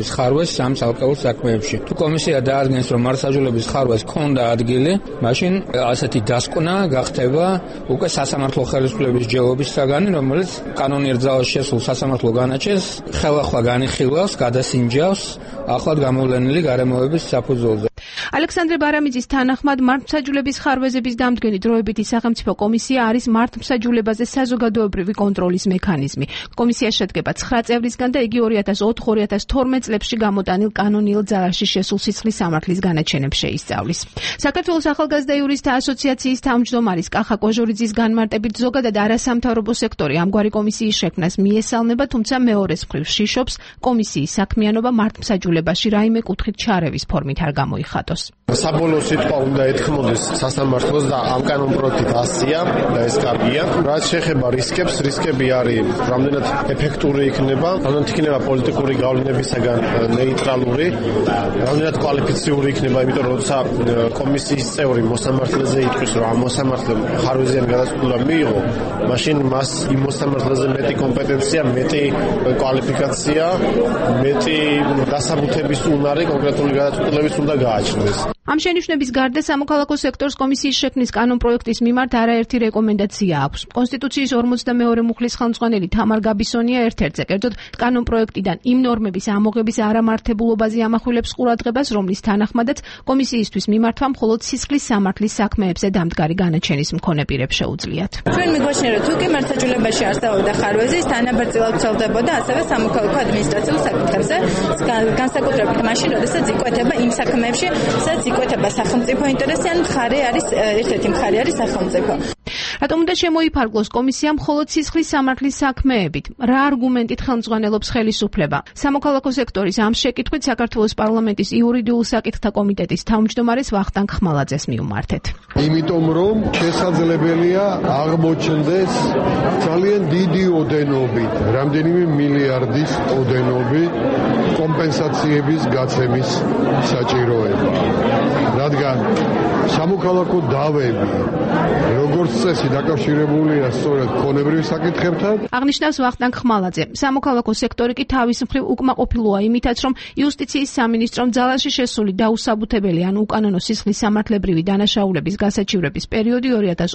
მართლმსაჯულების ხარვეს სამ ცალკეულ საქმეებში. თუ კომისია დაადგენს, რომ მართლმსაჯულების ხარვეს ქონდა ადგილი, მაშინ ასეთი დასკვნა გახდება უკვე სასამართლო ხელისუფლების ჯერობის საგანი, რომელიც კანონიერ ძალაში შესულ სასამართლო განაჩენს ხელახლა განიხილავს, გადასინჯავს ახლად გამოვლენილი გარემოების საფუძველზე. ალექსანდრე ბარამიძის თანახმად მართლმსაჯულების ხარვეზების დამდგენი დროებითი სახელმწიფო კომისია არის მართლმსაჯულებაზე საზოგადოებრივი კონტროლის მექანიზმი. კომისია შედგება 9 წევრისგან და იგი 2004-2012 წლებში გამოტანილ კანონიერ ძალაში შესულ სისხლის სამართლის განაჩენებს შეისწავლის. საქართველოს ახალგაზრდა იურისტთა ასოციაციის თავმჯდომარის კახა კოჟორიძის განმარტებით ზოგადად არასამთავრობო სექტორი ამგვარი კომისიის შექმნას მიესალმება, თუმცა მეორეს მხრივ შიშობს კომისიის საქმიანობა მართლმსაჯულებაში რაიმე კუთხით ჩარევის ფორმით არ გამოიხატოს. საბოლოო სიტყვა უნდა ეთქმოდეს სასამართლოს და ამ კანონპროექტით ასია და ეს კარგია. რაც შეეხება რისკებს, რისკები არის რამდენად ეფექტური იქნება, რამდენად იქნება პოლიტიკური გავლენებისაგან ნეიტრალური, რამდენად კვალიფიციური იქნება, იმიტომ რომ როცა კომისიის წევრი მოსამართლეზე იტყვის, რომ ამ მოსამართლემ ხარვეზიანი გადაწყვეტილება მიიღო, მაშინ მას იმ მოსამართლეზე მეტი კომპეტენცია, მეტი კვალიფიკაცია, მეტი დასაბუთების უნარი კონკრეტული გადაწყვეტილების უნდა გააჩნდეს. ამ შენიშვნების გარდა სამოქალაქო სექტორს კომისიის შექმნის კანონპროექტის მიმართ არაერთი რეკომენდაცია აქვს. კონსტიტუციის 42 მუხლის ხელმძღვანელი თამარ გაბისონია ერთ-ერთზე, კერძოდ კანონპროექტიდან იმ ნორმების ამოღების არამართებულობაზე ამახვილებს ყურადღებას, რომლის თანახმადაც კომისიისთვის მიმართვა მხოლოდ სისხლის სამართლის საქმეებზე დამდგარი განაჩენის მქონე პირებს შეუძლიათ. ჩვენ მიგვაჩნია, რომ თუ კი მართლმსაჯულებაში არსებობდა ხარვეზი, ის თანაბრძოლად ცელდებოდა ასევე სამოქალაქო ადმინისტრაციულ საკითხებზე, განსაკუთრებით მაშინ, როდესაც იკვეთება იმ საქმეებში, სადაც იკვეთება სახელმწიფო ინტერესი, ან მხარე არის ერთ-ერთი მხარე არის სახელმწიფო. რატომ უნდა შემოიფარგლოს კომისია მხოლოდ სისხლის სამართლის საქმეებით? რა არგუმენტით ხელმძღვანელობს ხელისუფლება? სამოქალაქო სექტორის ამ შეკითხვით საქართველოს პარლამენტის იურიდიულ საკითხთა კომიტეტის თავმჯდომარეს ვახტანგ ხმალაძეს მიუმართეთ. იმიტომ რომ შესაძლებელია აღმოჩნდეს ძალიან დიდი ოდენობით, რამდენიმე მილიარდის ოდენობით კომპენსაციების გაცემის საჭიროება. რადგან სამოქალაქო დავები როგორც წესი დაკავშირებულია სწორედ ქონებრივ საკითხებთან. აღნიშნავს ვახტანგ ხმალაძე. სამოქალაქო სექტორი კი თავის მხრივ უკმაყოფილოა იმითაც, რომ იუსტიციის სამინისტრომ ძალაში შესული დაუსაბუთებელი ან უკანონო სისხლის სამართლებრივი დანაშაულების გასაჩივრების პერიოდი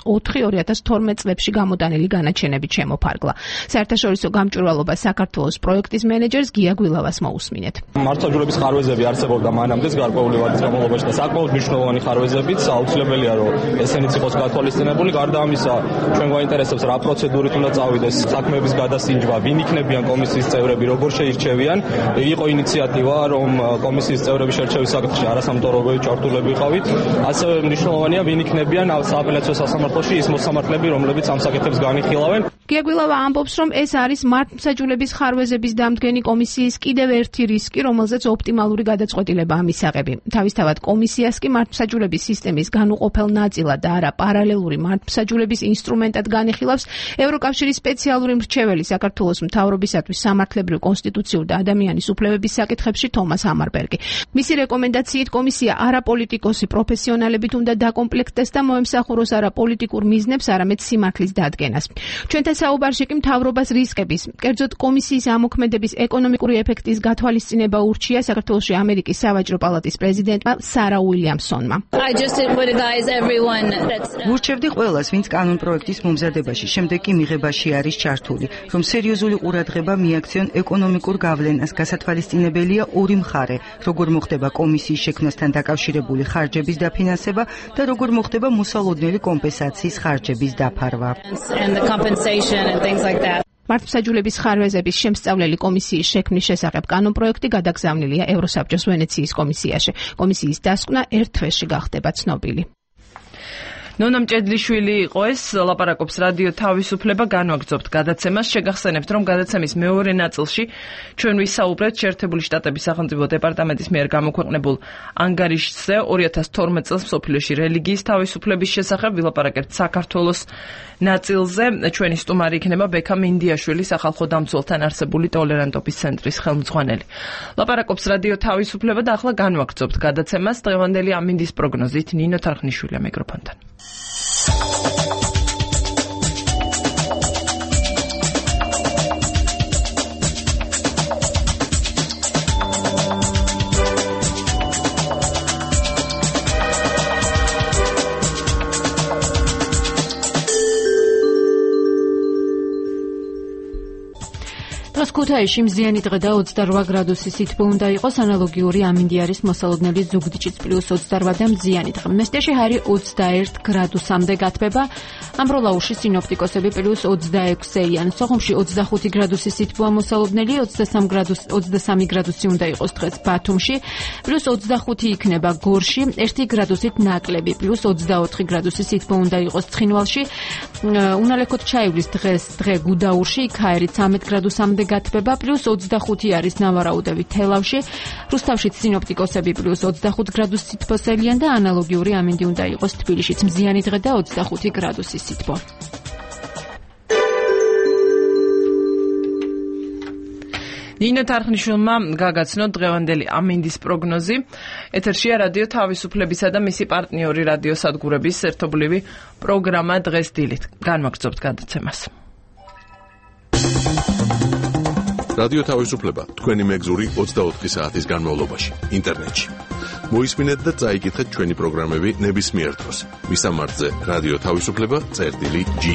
2004-2012 წლებში გამოტანილი განაჩენებით შემოფარგლა. საერთაშორისო გამჭვირვალობა საქართველოს პროექტის მენეჯერს გია გვილავას მოусმინეთ. მართლმსაჯულების ხარვეზები არსებობდა მანამდეც გარკვეული ვადის განმავლობაში და საკმაოდ მნიშვნელოვანი ხარვეზებიც აუცილებელია, რომ ესენიც იყოს გათვალისწინებული. გარდა ამისა, ჩვენ გვაინტერესებს რა პროცედურით უნდა წავიდეს საქმეების გადასინჯვა, ვინ იქნებიან კომისიის წევრები, როგორ შეირჩევიან. იყო ინიციატივა, რომ კომისიის წევრების შერჩევის საკითხში არასამთავრობო ჩართულები ვიყავით. ასევე მნიშვნელოვანია, ვინ იქნებიან სააპელაციო სასამართლოში ის მოსამართლეები, რომლებიც ამ საკითხებს განიხილავენ. გია გვილავა ამბობს, რომ ეს არის მართლმსაჯულების ხარვეზების დამდგენი კომისიის კიდევ ერთი რისკი, რომელზეც ოპტიმალური გადაწყვეტილება ამისაღები. თავისთავად კომისიას კი მართლმსაჯულების სისტემის განუყოფელ ნაწილად და არა პარალელური მართლმსაჯულების ინსტრუმენტად განიხილავს ევროკავშირის სპეციალური მრჩეველი საქართველოს მთავრობისათვის სამართლებრივ, კონსტიტუციურ და ადამიანის უფლებების საკითხებში თომას ამარბერგი. მისი რეკომენდაციით კომისია არაპოლიტიკოსი პროფესიონალებით უნდა დაკომპლექტდეს და მოემსახუროს არა პოლიტიკურ მიზნებს, არამედ სიმართლის დადგენას. ჩვენთან საუბარში კი მთავრობას რისკების, კერძოდ კომისიის ამოქმედების ეკონომიკური ეფექტის გათვალისწინება ურჩია საქართველოში ამერიკის სავაჭრო პალატის პრეზიდენტმა სარა უილიამსონმა. ვურჩევდი ყველას, ვინც კანონპროექტის მომზადებაში, შემდეგ კი მიღებაში არის ჩართული, რომ სერიოზული ყურადღება მიაქციონ ეკონომიკურ გავლენას. გასათვალისწინებელია ორი მხარე, როგორ მოხდება კომისიის შექმნასთან დაკავშირებული ხარჯების დაფინანსება და როგორ მოხდება მოსალოდნელი კომპენსაციის ხარჯების დაფარვა. მართლმსაჯულების ხარვეზების შემსწავლელი კომისიის შექმნის შესახებ კანონპროექტი გადაგზავნილია ევროსაბჭოს ვენეციის კომისიაში. კომისიის დასკვნა ერთ თვეში გახდება ცნობილი. ნონა მჭედლიშვილი იყო ეს, ლაპარაკობს რადიო თავისუფლება, განვაგრძობთ გადაცემას. შეგახსენებთ, რომ გადაცემის მეორე ნაწილში ჩვენ ვისაუბრეთ შეერთებული შტატების სახელმწიფო დეპარტამენტის მიერ გამოქვეყნებულ ანგარიშზე 2012 წელს მსოფლიოში რელიგიის თავისუფლების შესახებ. ვილაპარაკებთ საქართველოს ნაწილზე. ჩვენი სტუმარი იქნება ბექა მინდიაშვილი, სახალხო დამცველთან არსებული ტოლერანტობის ცენტრის ხელმძღვანელი. ლაპარაკობს რადიო თავისუფლება და ახლა განვაგრძობთ გადაცემას. დღევანდელი ამინდის პროგნოზით ნინო თარხნიშვილია მიკროფონთან. ქუთაისში მზიანი დღე და 28 გრადუსი სითბო უნდა იყოს, ანალოგიური ამინდიარის მოსალოდნელი ზუგდიდშიც +28 და მზიანი დღე. მესტიაში ჰარი 21 გრადუსამდე გათბება. ამბროლაურში სინოპტიკოსები +26-იან. სოხუმში 25 გრადუსი სითბოა მოსალოდნელი, 23 გრადუსი უნდა იყოს დღეს ბათუმში, +25 იქნება გორში, 1 გრადუსით ნაკლები, +24 გრადუსი სითბო უნდა იყოს ცხინვალში. უნალექოთ ჩაივლის დღე გუდაურში, იქაერი 13 გრადუსამდე გათბება, +25 არის ნავარაუდევი თელავში, რუსთავშიც სინოპტიკოსები +25 გრადუსი სითბოსელიან და ანალოგიური ამინდი უნდა იყოს თბილისშიც მზიანი დღე და 25 გრადუსი სითბო. ნინო თარხნიშვილმა გაგაცნო დღევანდელი ამინდის პროგნოზი. ეთერშია რადიო თავისუფლებისა და მისი პარტნიორი რადიოსადგურების ერთობლივი პროგრამა დღეს დილით. განვაგრძობთ გადაცემას. რადიო თავისუფლება თქვენი მეგზური 24 საათის განმავლობაში ინტერნეტში. მოისმინეთ და წაიკითხეთ ჩვენი პროგრამები ნებისმიერ დროს. მისამართზე რადიო თავისუფლება.ge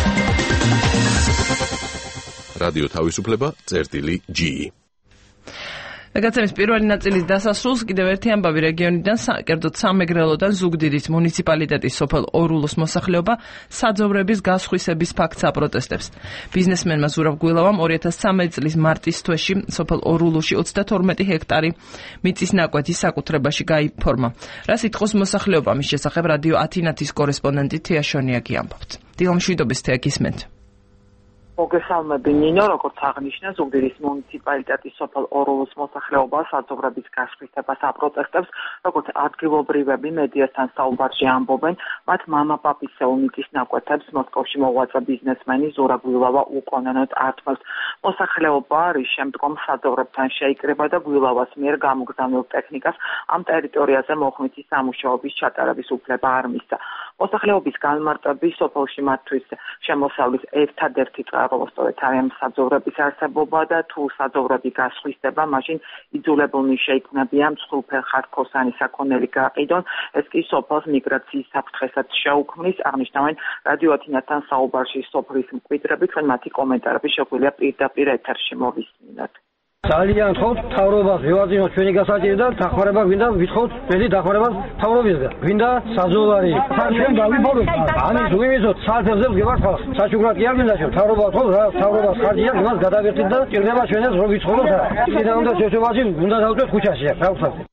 რადიო თავისუფლება.ge გადაცემის პირველი ნაწილის დასასრულს კიდევ ერთი ამბავი რეგიონიდან, კერძოდ სამეგრელოდან ზუგდიდის მუნიციპალიტეტის სოფელ ორულოს მოსახლეობა საძოვრების გასხვისების ფაქტს აპროტესტებს. ბიზნესმენმა ზურაბ გვილავამ 2013 წლის მარტის თვეში სოფელ ორულოში 32 ჰექტარი მიწის ნაკვეთი საკუთრებაში გაიფორმა. რა სიტყვის მოსახლეობა მის შესახებ რადიო ათინათის კორესპონდენტი თეა შონიაკი ამბობს. დილამშვიდობის თეა გისმენთ. მოგესალმები ნინო, როგორც აღნიშნა, ზუგდიდის მუნიციპალიტეტის სოფელ ორულოს მოსახლეობა საძოვრების გასხვისებას აპროტესტებს, როგორც ადგილობრივები მედიასთან საუბარში ამბობენ, მათ მამა-პაპისეულ მიწის ნაკვეთებს მოსკოვში მოღვაწე ბიზნესმენი ზურაბ გვილავა უკონენოდ ართმევს. მოსახლეობა რის შემდგომ საძოვრებთან შეიკრიბა და გვილავას მიერ გამოგზავნილ ტექნიკას ამ ტერიტორიაზე მოხმითი სამუშაოების ჩატარების უფლება არ მისცა. მოსახლეობის განმარტების სოფელში მათთვის შემოსავლის ერთადერთი სწორედ ამ საძოვრების არსებობა და თუ საძოვრები გასხვისდება, მაშინ იძულებულნი შეიქმნებიან მსხვილფერ ხარკოსანი საქონელი გაყიდონ. ეს კი სოფელს მიგრაციის საფრთხესაც შეუქმნის, აღნიშნავენ რადიო ათინათთან საუბარში სოფლის მკვიდრები, თქვენ მათი კომენტარები შეგვიძლია პირდაპირ ეთერში მოვისმინოთ. ძალიან ხოთ თავრობას ვევაძინოთ ჩვენი გასაჭირი და დახმარება გვინდა ვითხოვთ ჩვენი დახმარება თავრობისგან. გვინდა საზოვარი. ჩვენ გავიფოროთ. ამის ვიმიზოთ საათებზე ვგებართ ხალხს. საჩუქრად კი არ გვინდა ჩვენ თავრობა თქო რა თავრობას ხარჯია იმას გადავერთით და ჭირდება ჩვენს რო ვიცხოვოთ რა. კიდევ უნდა შეშობაში უნდა დავწვეთ ქუჩაში რა ვხსნათ.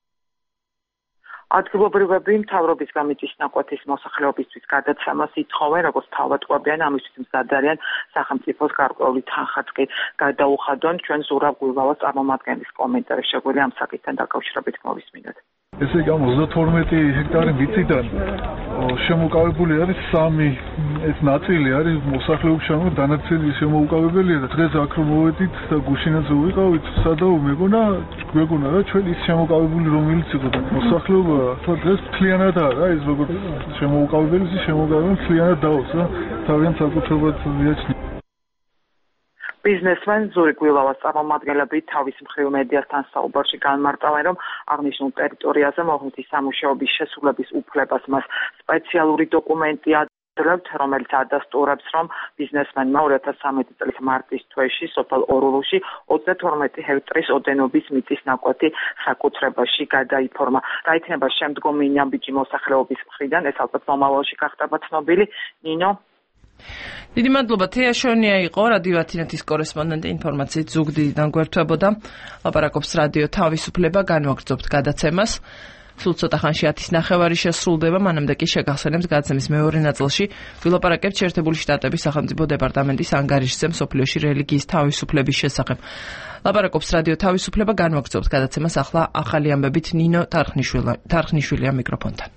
ადგილობრივები მთავრობის გამიწის ნაკვეთის მოსახლეობისთვის გადაცემას ითხოვენ, როგორც თავატყვებიან, ამისთვის მზად არიან სახელმწიფოს გარკვეული თანხაც კი გადაუხადონ. ჩვენ ზურაბ გვილავას წარმომადგენლის კომენტარი შეგვიძლია ამ საკითხთან დაკავშირებით მოვისმინოთ. ესე იგი ამ 32 ჰექტარი მიწიდან შემოკავებული არის 3 ეს ნაწილი არის მოსახლეობის შრომის დანარჩენი შემოუკავებელია და დღეს აქ რომ მოვედით და გუშინაზე ვიყავით სადაო მეგონა რა ჩვენ ის შემოკავებული რომელიც იყო და მოსახლეობა დღეს მთლიანადაა რა ეს როგორც შემოუკავებელი ის შემოუკავებელი მთლიანად დაოს რა თავიანთ საკუთრებად მიაჩნია. ბიზნესმენ ზურაბ გვილავას წარმომადგენლები თავის მხრივ მედიასთან საუბარში განმარტავენ, რომ აღნიშნულ ტერიტორიაზე მოხმითი სამუშაოების შესრულების უფლებას მას სპეციალური დოკუმენტი რომელიც ადასტურებს, რომ ბიზნესმენმა 2013 წლის მარტის თვეში სოფელ ორულოში 32 ჰექტარის ოდენობის მიწის ნაკვეთი საკუთრებაში გადაიფორმა. რა იქნება შემდგომი ნაბიჯი მოსახლეობის მხრიდან, ეს ალბათ მომავალში გახდება ცნობილი. ნინო დიდი მადლობა თეა შონია იყო რადიო ათინათის კორესპონდენტი ინფორმაციით ზუგდიდიდან გვერდებოდა. ლაპარაკობს რადიო თავისუფლება, განვაგრძობთ გადაცემას. სულ ცოტა ხანში 10:30 შესრულდება, მანამდე კი შეგახსენებთ გადაცემის მეორე ნაწილში ვილაპარაკებთ შეერთებული შტატების სახელმწიფო დეპარტამენტის ანგარიშზე მსოფლიოში რელიგიის თავისუფლების შესახებ. ლაპარაკობს რადიო თავისუფლება, განვაგრძობთ გადაცემას ახლა ახალი ამბებით ნინო თარხნიშვილია მიკროფონთან.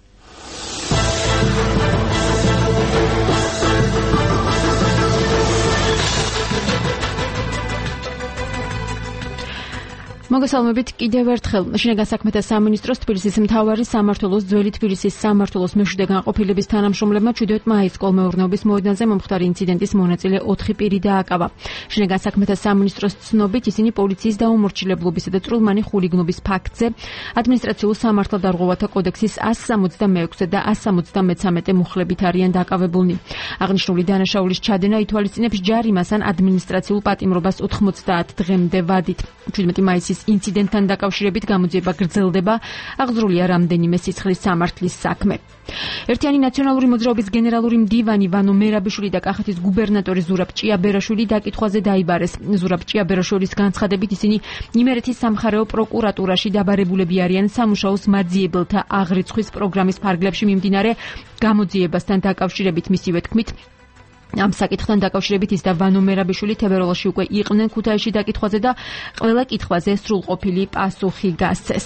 მოგესალმებით კიდევ ერთხელ. შინაგან საქმეთა სამინისტროს თბილისის მთავარი სამმართველოს ძველი თბილისის სამმართველოს მეშვიდე განყოფილების თანამშრომლებმა 17 მაისს კოლმეურნეობის მოედანზე მომხდარი ინციდენტის მონაწილე 4 პირი დააკავა. შინაგან საქმეთა სამინისტროს ცნობით ისინი პოლიციის დაუმორჩილებლობისა და წვრილმანი ხულიგნობის ფაქტზე ადმინისტრაციულ სამართალდარღვევათა კოდექსის 166 და 173 მუხლებით არიან დაკავებულნი. აღნიშნული დანაშაულის ჩადენა ითვალისწინებს ჯარიმას ან ადმინისტრაციულ პატიმრობას 90 დღემდე ვადით. 17 მაისის ინციდენტთან დაკავშირებით გამოძიება გრძელდება, აღძრულია რამდენიმე სიცხლის სამართლის საქმე. ერთიანი ნაციონალური მოძრაობის გენერალური მდივანი ვანო მერაბიშვილი და კახეთის გუბერნატორი ზურაბ ჭიაბერაშვილი დაკითხვაზე დაიბარეს. ზურაბ ჭიაბერაშვილის განცხადებით ისინი იმერეთის სამხარეო პროკურატურაში დაბარებულები არიან სამუშაოს მაძიებელთა აღრიცხვის პროგრამის ფარგლებში მიმდინარე გამოძიებასთან დაკავშირებით. მისივე თქმით, ამ საკითხთან დაკავშირებით ის და ვანო მერაბიშვილი თებერვალში უკვე იყვნენ ქუთაისში დაკითხვაზე და ყველა კითხვაზე სრულყოფილი პასუხი გასცეს.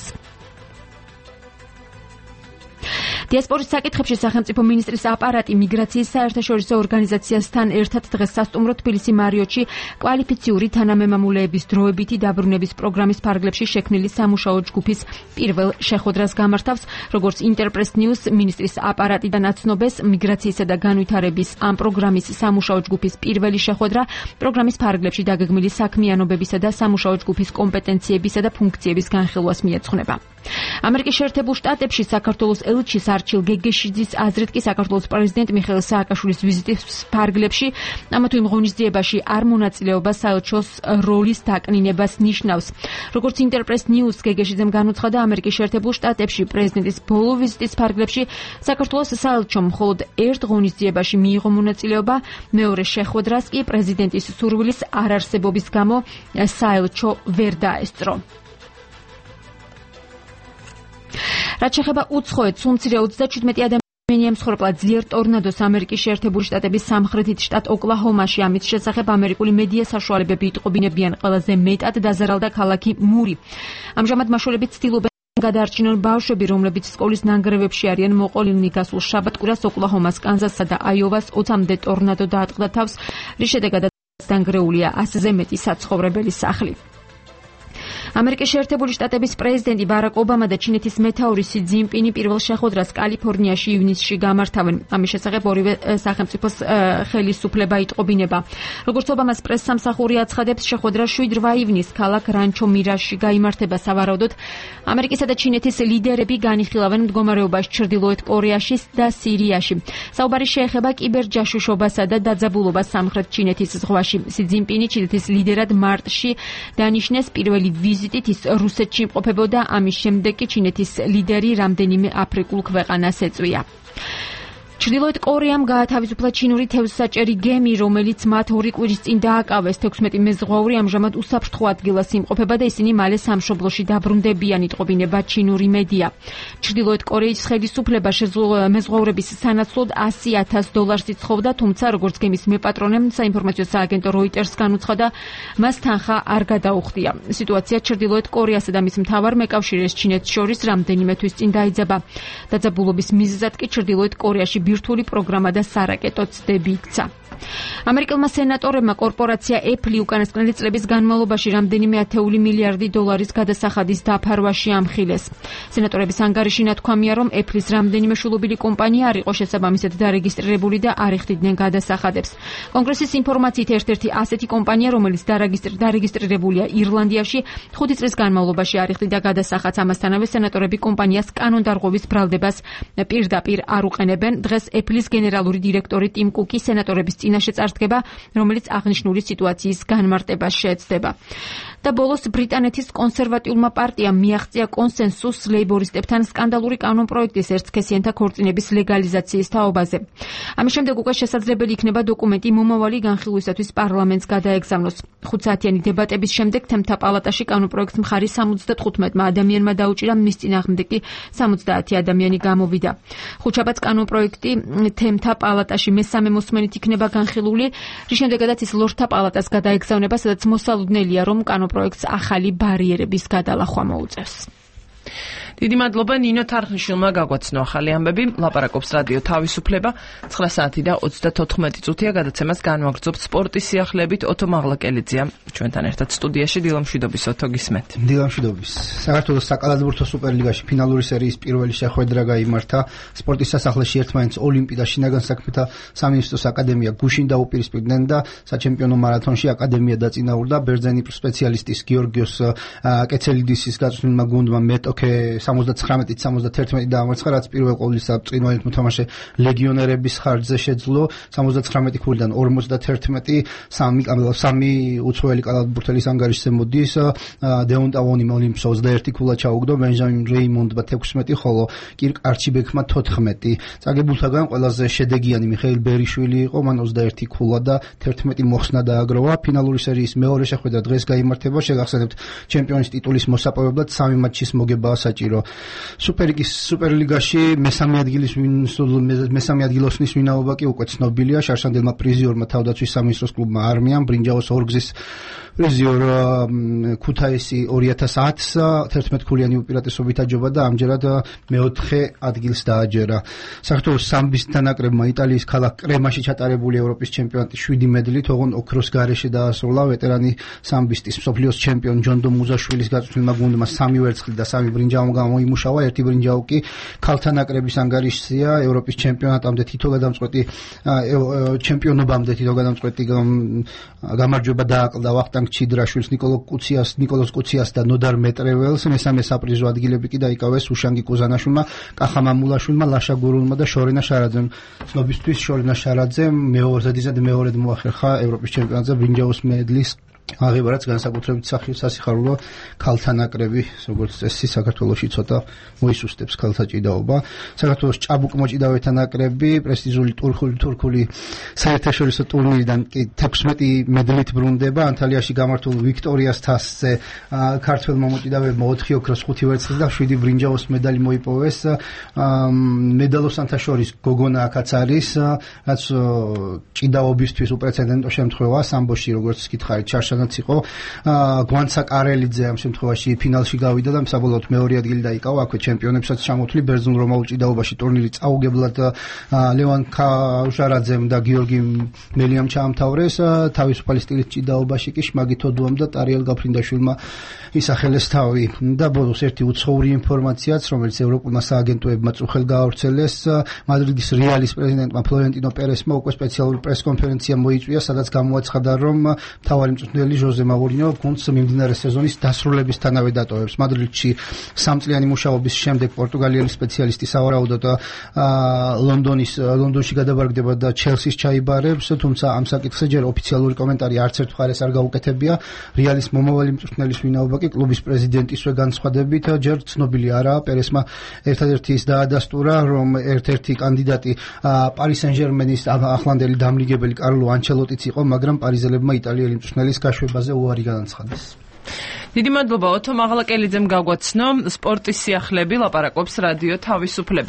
დიასპორის საკითხებში სახელმწიფო მინისტრის აპარატი მიგრაციის საერთაშორისო ორგანიზაციასთან ერთად დღეს სასტუმრო თბილისი მარიოტში კვალიფიციური თანამემამულეების დროებითი დაბრუნების პროგრამის ფარგლებში შექმნილი სამუშაო ჯგუფის პირველ შეხვედრას გამართავს. როგორც ინტერპრეს ნიუს მინისტრის აპარატიდან აცნობეს, მიგრაციისა და განვითარების ამ პროგრამის სამუშაო ჯგუფის პირველი შეხვედრა პროგრამის ფარგლებში დაგეგმილი საქმიანობებისა და სამუშაო ჯგუფის კომპეტენციებისა და ფუნქციების განხილვას მიეძღვნება. ამერიკის შეერთებულ შტატებში საქართველოს ელჩის არჩილ გეგეშიძის აზრით კი საქართველოს პრეზიდენტ მიხეილ სააკაშვილის ვიზიტის ფარგლებში ამა თუ იმ ღონისძიებაში არ მონაწილეობა საელჩოს როლის დაკნინებას ნიშნავს. როგორც ინტერპრეს ნიუს გეგეშიძემ განუცხადა, ამერიკის შეერთებულ შტატებში პრეზიდენტის ბოლო ვიზიტის ფარგლებში საქართველოს საელჩომ მხოლოდ ერთ ღონისძიებაში მიიღო მონაწილეობა, მეორე შეხვედრას კი პრეზიდენტის სურვილის არარსებობის გამო საელჩო ვერ დაესწრო. რაც შეეხება უცხოეთს, უმცირე 37 ადამიანი ემსხვერპლა ძლიერ ტორნადოს ამერიკის შეერთებული შტატების სამხრეთით შტატ ოკლაჰომაში. ამის შესახებ ამერიკული მედია საშუალებები იტყობინებიან. ყველაზე მეტად დაზარალდა ქალაქი მური. ამჟამად მაშველები ცდილობენ გადაარჩინონ ბავშვები, რომლებიც სკოლის ნანგრევებში არიან მოყოლილნი. გასულ შაბათ-კვირას ოკლაჰომას, კანზასსა და აიოვას 20-მდე ტორნადო დაატყდა თავს, რის შედეგადაც დანგრეულია 100-ზე მეტი საცხოვრებელი სახლი. ამერიკის შეერთებული შტატების პრეზიდენტი ბარაკ ობამა და ჩინეთის მეთაური სი ძინპინი პირველ შეხვედრას კალიფორნიაში ივნისში გამართავენ. ამის შესახებ ორივე სახელმწიფოს ხელისუფლება იტყობინება. როგორც ობამას პრესსამსახური აცხადებს, შეხვედრა 7 ივნისს ქალაქ რანჩო მირაში გაიმართება. სავარაუდოდ ამერიკისა და ჩინეთის ლიდერები განიხილავენ მდგომარეობას ჩრდილოეთ კორეაში და სირიაში. საუბარი შეეხება კიბერჯაშუშობასა და დაძაბულობას სამხრეთ ჩინეთის ზღვაში. სი ძინპინი ჩინეთის ლიდერად მარტში დანიშნეს. პირველი ვიზიტით ის რუსეთში იმყოფებოდა, ამის შემდეგ კი ჩინეთის ლიდერი რამდენიმე აფრიკულ ქვეყანას ეწვია. ჩრდილოეთ კორეამ გაათავისუფლა ჩინური თევზსაჭერი გემი, რომელიც მათ 2 კვირის წინ დააკავეს. 16 მეზღვაური ამჟამად უსაფრთხო ადგილას იმყოფება და ისინი მალე სამშობლოში დაბრუნდებიან, იტყობინება ჩინური მედია. ჩრდილოეთ კორეის ხელისუფლება მეზღვაურების სანაცვლოდ $100,000 იცხოვდა, თუმცა როგორც გემის მეპატრონემ საინფორმაციო სააგენტო Reuters განუცხადა, მას თანხა არ გადაუხდია. სიტუაცია ჩრდილოეთ კორეასა და მის მთავარ მეკავშირეს ჩინეთს შორის რამდენიმე თვის წინ დაიძაბა. დაძაბულობის მიზეზად კი ჩრდილოეთ კორეაში ბირთვული პროგრამა და სარაკეტო ცდები იქცა. ამერიკელმა სენატორებმა კორპორაცია Apple უკანასკნელი წლების განმავლობაში რამდენიმე $10 მილიარდი გადასახადის დაფარვაში ამხილეს. სენატორების ანგარიში ნათქვამია, რომ Apple-ის რამდენიმე შულობილი კომპანია არ იყო შესაბამისად დარეგისტრირებული და არ იხდიდნენ გადასახადებს. კონგრესის ინფორმაციით ერთ-ერთი ასეთი კომპანია, რომელიც დარეგისტრირებულია ირლანდიაში, 5 წლის განმავლობაში არ იხდიდა გადასახადს. ამასთანავე სენატორები კომპანიას კანონდარღვევის ბრალდებას პირდაპირ არ უყენებენ. დღეს Apple-ის გენერალური დირექტორი ტიმ კუკი სენატორების წინაშე წარდგება, რომელიც აღნიშნული სიტუაციის განმარტებას შეეცდება. და ბოლოს ბრიტანეთის კონსერვატიულმა პარტიამ მიაღწია კონსენსუსს ლეიბორისტებთან სკანდალური კანონპროექტის ერთსქესიანთა ქორწინების ლეგალიზაციის თაობაზე. ამის შემდეგ უკვე შესაძლებელი იქნება დოკუმენტი მომავალი განხილვისათვის პარლამენტს გადაეგზავნოს. 5 საათიანი დებატების შემდეგ თემთა პალატაში კანონპროექტს მხარი 75 ადამიანმა დაუჭირა, მის წინააღმდეგ კი 70 ადამიანი გამოვიდა. ხუთშაბათს კანონპროექტი თემთა პალატაში მესამე მოსმენით იქნება განხილული, რის შემდეგაც ის ლორდთა პალატას გადაეგზავნება, სადაც მოსალოდნელია, რომ კანონპროექტს ახალი ბარიერების გადალახვა მოუწევს. დიდი მადლობა ნინო თარხნიშვილმა გაგვაცნო ახალი ამბები. ლაპარაკობს რადიო თავისუფლება. 9 საათი და 34 წუთია გადაცემას განვაგრძობთ სპორტის სიახლეებით. ოტო მაღლაკელიძეა ჩვენთან ერთად სტუდიაში. დილამშვიდობის ოტო, გისმენთ. დილამშვიდობის. საქართველოს საკალათბურთო სუპერლიგაში ფინალური სერიის პირველი შეხვედრა გაიმართა. სპორტის სასახლეში ერთმანეთს ოლიმპი და შინაგან საქმეთა სამინისტროს აკადემია გუშინ დაუპირისპირდნენ და საჩემპიონო მარათონში აკადემია დაწინაურდა. ბერძენი სპეციალისტის გიორგიოს კეცელიდისის გაწვრთნილმა გუნდმა მეტოქე 79-71 დაამარცხა, რაც პირველ ყოვლისა წინვალით მოთამაშე ლეგიონერების ხარჯზე შეძლო. 79 ქულიდან 51 3 უცხოელი კალათბურთელის ანგარიშზე მოდის. დეონტავონიმ ოლიმპს 21 ქულა ჩაუგდო, ბენჟამინ რეიმონდმა 16, ხოლო კირკ არჩიბეკმა 14. წაგებულთაგან ყველაზე შედეგიანი მიხეილ ბერიშვილი იყო, მან 21 ქულა და 11 მოხსნა დააგროვა. ფინალური სერიის მეორე შეხვედრა დღეს გაიმართება. შეგახსენებთ, ჩემპიონის ტიტულის მოსაპოვებლად 3 მატჩის მოგებაა საჭირო. სუპერლიგაში მესამე ადგილოსნის ვინაობა კი უკვე ცნობილია. შარშანდილმა პრიზიორმა თავდაცვის სამინისტროს კლუბმა არმიამ, ბრინჯაოს ორგზის პრიზიორ ქუთაისი 2010-ს 11 ქულიანი უპირატესობით აჯობა და ამჯერად მეოთხე ადგილს დააჯერა. საქართველოს სამბის თანაკრებმა იტალიის ქალაქ კრემაში ჩატარებული ევროპის ჩემპიონატის 7 მედლით ოღონდ ოქროს გარეშე დაასრულა. ვეტერანი სამბისტის მსოფლიოს ჩემპიონ ჯონდო მუზაშვილის გაწვრთნილმა გუნდმა 3 ვერცხლი და 3 ბრინჯაო გამოიმუშავა. ერთი ბრინჯაო კი ქალთა ნაკრების ანგარიშია. ევროპის ჩემპიონატამდე თითო გადამწყვეტი ჩემპიონობამდე თითო გადამწყვეტი გამარჯვება დააკლდა ვახტანგ ჩიდრაშვილს, ნიკოლოზ კუციას და ნოდარ მეტრეველს. მესამე საპრიზო ადგილები კი დაიკავეს უშანგი კუზანაშვილმა, კახა მამულაშვილმა, ლაშა გურულმა და შორენა შარაძემ. ცნობისთვის შორენა შარაძემ მეორედ მოახერხა ევროპის ჩემპიონატზე ბრინჯაოს მედლის აღება, რაც განსაკუთრებით სასიხარულო ქალთა ნაკრები, როგორც წესი, საქართველოში ცოტა მოისუსტებს ქალთა ჭიდაობა. საქართველოს ჭაბუკ მოჭიდავეთა ნაკრები პრესტიჟული თურქული საერთაშორისო ტურნირიდან კი 16 მედლით ბრუნდება. ანტალიაში გამართულ ვიქტორიას თასზე ქართველმა მოჭიდავეებმა 4 ოქროს, 5 ვერცხლის და 7 ბრინჯაოს მედალი მოიპოვეს. მედალოსანთა შორის გოგონა აქაც არის, რაც ჭიდაობისთვის უპრეცედენტო შემთხვევაა. სამბოში, როგორც გითხარით, იყო გვანცა კარელიძე ამ შემთხვევაში ფინალში გავიდა და საბოლოოდ მეორე ადგილი დაიკავა. აქვე ჩემპიონებსაც ჩამოთვლი ბერძნულ რომაულ ჭიდაობაში ტურნირი წაუგებლად ლევან ქაუშარაძემ და გიორგი მელიამ ჩაამთავრეს. თავისუფალი სტილის ჭიდაობაში კი შმაგი თოდუამ და ტარიელ გაფრინდაშვილმა ისახელეს თავი. და ბოლოს ერთი უცხოური ინფორმაციაც, რომელიც ევროპულმა სააგენტოებმა წუხელ გაავრცელეს. მადრიდის რეალის პრეზიდენტმა ფლორენტინო პერესმა უკვე სპეციალური პრესკონფერენცია მოიწვია, სადაც გამოაცხადა, რომ მთავარი მწვრთნელი ჟოზე მაურინიო გუნდს მიმდინარე სეზონის დასრულებისთანავე დატოვებს. მადრიდში 3 წლიანი მუშაობის შემდეგ პორტუგალიელი სპეციალისტი სავარაუდოდ ლონდონში გადაბარგდება და ჩელსის ჩაიბარებს, თუმცა ამ საკითხზე ჯერ ოფიციალური კომენტარი არც ერთ მხარეს არ გაუკეთებია. რეალის მომავალი მწვრთნელის ვინაობა კი კლუბის პრეზიდენტისვე განცხადებით ჯერ ცნობილი არაა. პერესმა ერთადერთი ის დაადასტურა, რომ ერთ-ერთი კანდიდატი პარი სენ-ჟერმენის ახლანდელი დამლიგებელი კარლო ანჩელოტიც იყო, მაგრამ პარიზელებმა იტალიელი მწვრთნელის გაშვებაზე უარი განაცხადეს. დიდი მადლობა ოტო მაღლაკელიძემ გაგვაცნო სპორტის სიახლეები. ლაპარაკობს რადიო თავისუფლება.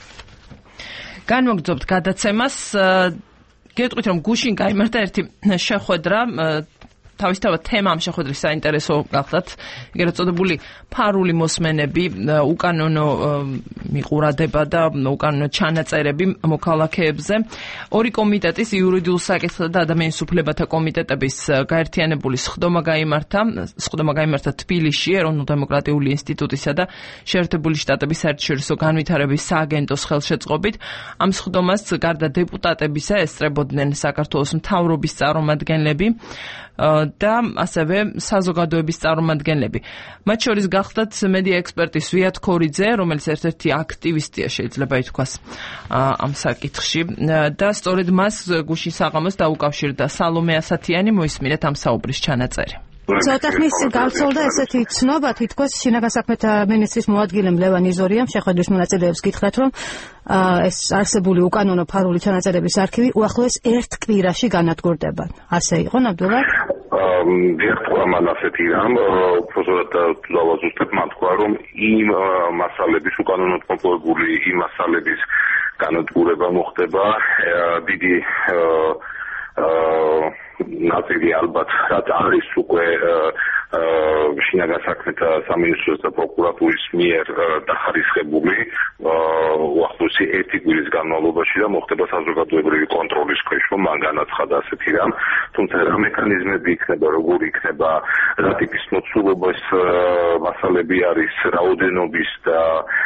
განვაგრძობთ გადაცემას. გეტყვით, რომ გუშინ გაიმართა ერთი შეხვედრა. თავისთავად თემა ამ შეხვედრის საინტერესო გახლდათ, ეგრეთ წოდებული ფარული მოსმენები, უკანონო მიყურადება და უკანონო ჩანაწერები მოქალაქეებზე. ორი კომიტეტის, იურიდიულ საკითხთა და ადამიანის უფლებათა კომიტეტების გაერთიანებული სხდომა გაიმართა თბილისში, ეროვნულ დემოკრატიული ინსტიტუტისა და შეერთებული შტატების საერთაშორისო განვითარების სააგენტოს ხელშეწყობით. ამ სხდომას გარდა დეპუტატებისა ესწრებოდნენ საქართველოს მთავრობის წარმომადგენლები და ასევე საზოგადოების წარმომადგენლები. მათ შორის გახლდათ მედია ექსპერტი სვიათ ქორიძე, რომელიც ერთ-ერთი აქტივისტია, შეიძლება ითქვას ამ საკითხში და სწორედ მას გუშინ საღამოს დაუკავშირდა სალომე ასათიანი. მოისმინეთ ამ საუბრის ჩანაწერი. ცოტა ხნის წინ გავრცელდა ესეთი ცნობა, თითქოს შინაგან საქმეთა მინისტრის მოადგილემ ლევან იზორიამ შეხვედრის მონაწილეებს გითხრათ, რომ ეს არსებული უკანონო ფარული ჩანაწერების არქივი უახლოეს ერთ კვირაში განადგურდება. ასე იყო ნამდვილად? დიახ, მან ასეთი რამ, უბრალოდ დავაზუსტებ, მან თქვა, რომ იმ მასალების უკანონოდ მოპოვებული იმ მასალების განადგურება მოხდება დიდი ნაწილი ალბათ რაც არის უკვე შინაგან საქმეთა სამინისტროს და პროკურატურის მიერ დახარისხებული უახლოესი 1 კვირის განმავლობაში და მოხდება საზოგადოებრივი კონტროლის ქვეშ, რომ მან განაცხადა ასეთი რამ, თუმცა რა მექანიზმები იქნება, როგორი იქნება, რა ტიპის მოცულობის მასალები არის, რაოდენობის და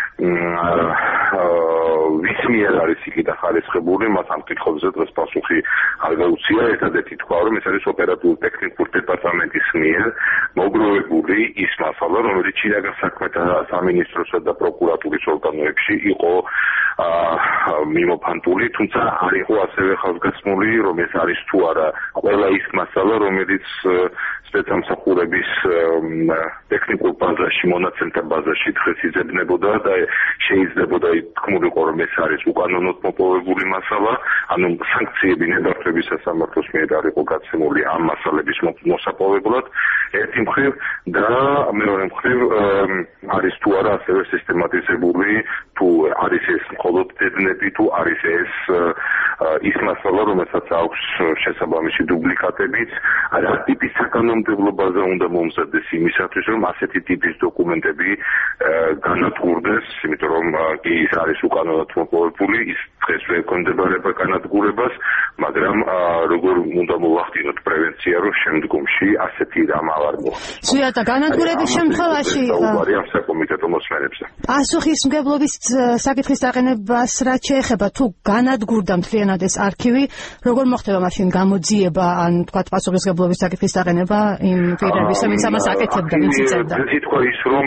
ვის მიერ არის იგი დახარისხებული, მას ამ კითხვებზე დღეს პასუხი არ გაუწია. ერთადერთი თქვა, რომ ეს არის ოპერატიულ-ტექნიკური დეპარტამენტის მიერ მოგროვებული ის მასალა, რომელიც შინაგან საქმეთა სამინისტროსა და პროკურატურის ორგანოებში იყო მიმოფანტული, თუმცა არ იყო ასევე ხაზგასმული, რომ ეს არის თუ არა ყველა ის მასალა, რომელიც სპეცსამსახურების ტექნიკურ ბაზაში, მონაცემთა ბაზაში დღეს იძებნებოდა და შეიძლებოდა ითქმულიყო, რომ ეს არის უკანონოდ მოპოვებული მასალა, ანუ სანქციები ნებართვების სასამართლოს მიერ არ იყო გაცემული ამ მასალების მოსაპოვებლად, ერთი მხრივ და მეორე მხრივ არის თუ არა ასევე სისტემატიზებული, თუ არის ეს მხოლოდ დედნები, თუ არის ეს ის მასალა, რომელსაც აქვს შესაბამისი დუბლიკატებიც, რა ტიპის საკანონმდებლო ბაზა უნდა მომზადდეს იმისათვის, რომ ასეთი ტიპის დოკუმენტები განადგურდეს, იმიტომ რომ კი ის არის უკანონოდ მოპოვებული, ის დღეს ვერ ექვემდებარება განადგურებას, მაგრამ როგორ უნდა მოვახდინოთ პრევენცია, რომ შემდგომში ასეთი რამ არ მოხდეს. ზვიადა, განადგურების შემთხვევაში ამ საკომიტეტო მოსმენებზე. პასუხისმგებლობის საკითხის დაყენებას რაც შეეხება, თუ განადგურდა მთლიანად ეს არქივი, როგორ მოხდება მაშინ გამოძიება, ან თქვა პასუხისმგებლობის საკითხის დაყენება იმ პირების, ვინც ამას აკეთებდა, ვინც იწერდა. თქვა ის, რომ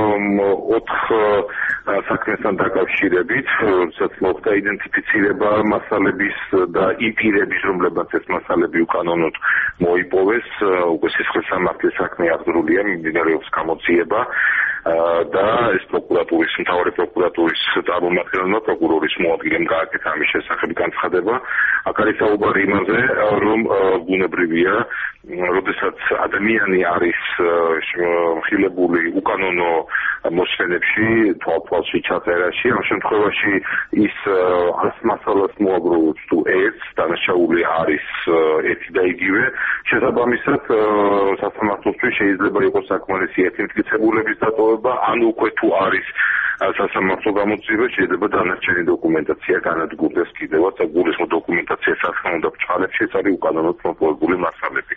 4 საქმესთან დაკავშირებით, როდესაც მოხდა იდენტიფიცირება მასალების და იმ პირების, რომლებმაც ეს მასალები უკანონოდ მოიპოვეს, უკვე სისხლის სამართლის საქმე აღძრულია, მიმდინარეობს გამოძიება და ეს პროკურატურის, მთავარი პროკურატურის წარმომადგენელმა პროკურორის მოადგილემ გააკეთა ამის შესახებ განცხადება. აქ არის საუბარი იმაზე, რომ ბუნებრივია, როდესაც ადამიანი არის ხილებული უკანონო მოსვენებში, თვალთვალში ჩაწერაში, ამ შემთხვევაში ის ას მასალას მოაგროვებს თუ ეს დანაშაული არის ერთი და იგივე, შესაბამისად სასამართლოსთვის შეიძლება იყოს საკმარისი ერთი მტკიცებულების დატოვება, ანუ უკვე თუ არის სასამართლო გამოძიება, შეიძლება დანარჩენი დოკუმენტაცია განადგურდეს კიდევაც, გულისხმობ დოკუმენტაციას რა უნდა ბრწყალებს, ეს არის უკანონოდ მოპოვებული მასალები.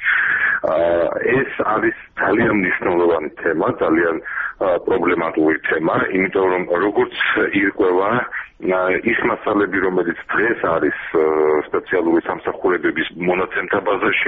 ეს არის ძალიან მნიშვნელოვანი თემა, ძალიან პრობლემატური თემა, იმიტომ რომ როგორც ირკვევა ის მასალები, რომელიც დღეს არის სპეციალური სამსახურებების მონაცემთა ბაზაში,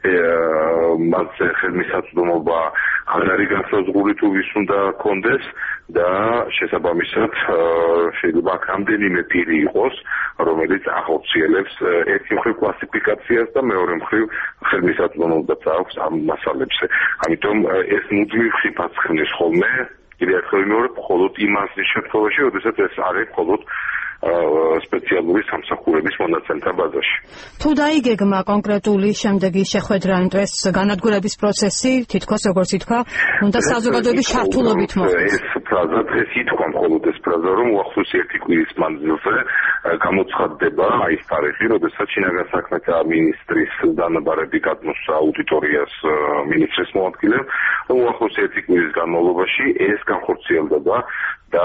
მასზე ხელმისაწვდომობა არ არის განსაზღვრული თუ ვის უნდა კონდეს და შესაბამისად შეიძლება რამდენიმე პირი იყოს, რომელიც ახორციელებს ერთი მხრივ კლასიფიკაციას და მეორე მხრივ ხელმისაწვდომობაც აქვს ამ მასალებზე. ამიტომ ეს მუდმივ ხიფათს ქმნის ხოლმე კიდევ ერთხელ ვიმეორებ, მხოლოდ იმას შემთხვევაში, როდესაც ეს არის მხოლოდ სპეციალური სამსახურების მონაცემთა ბაზაში. თუ დაიგეგმა კონკრეტული შემდეგი შეხვედრა, ეს განადგურების პროცესი, თითქოს როგორც ითქვა, უნდა საზოგადოების ჩართულობით მოხდეს. ეს ფრაზა დღეს ითქვა მხოლოდ ეს ფრაზა, რომ უახლოესი 1 კვირის მანძილზე გამოცხადდება ის თარიღი, როდესაც შინაგან საქმეთა მინისტრის დანაბარები გადმოსცა აუდიტორიას მინისტრის მოადგილემ, რომ უახლოესი 1 კვირის განმავლობაში ეს განხორციელდება და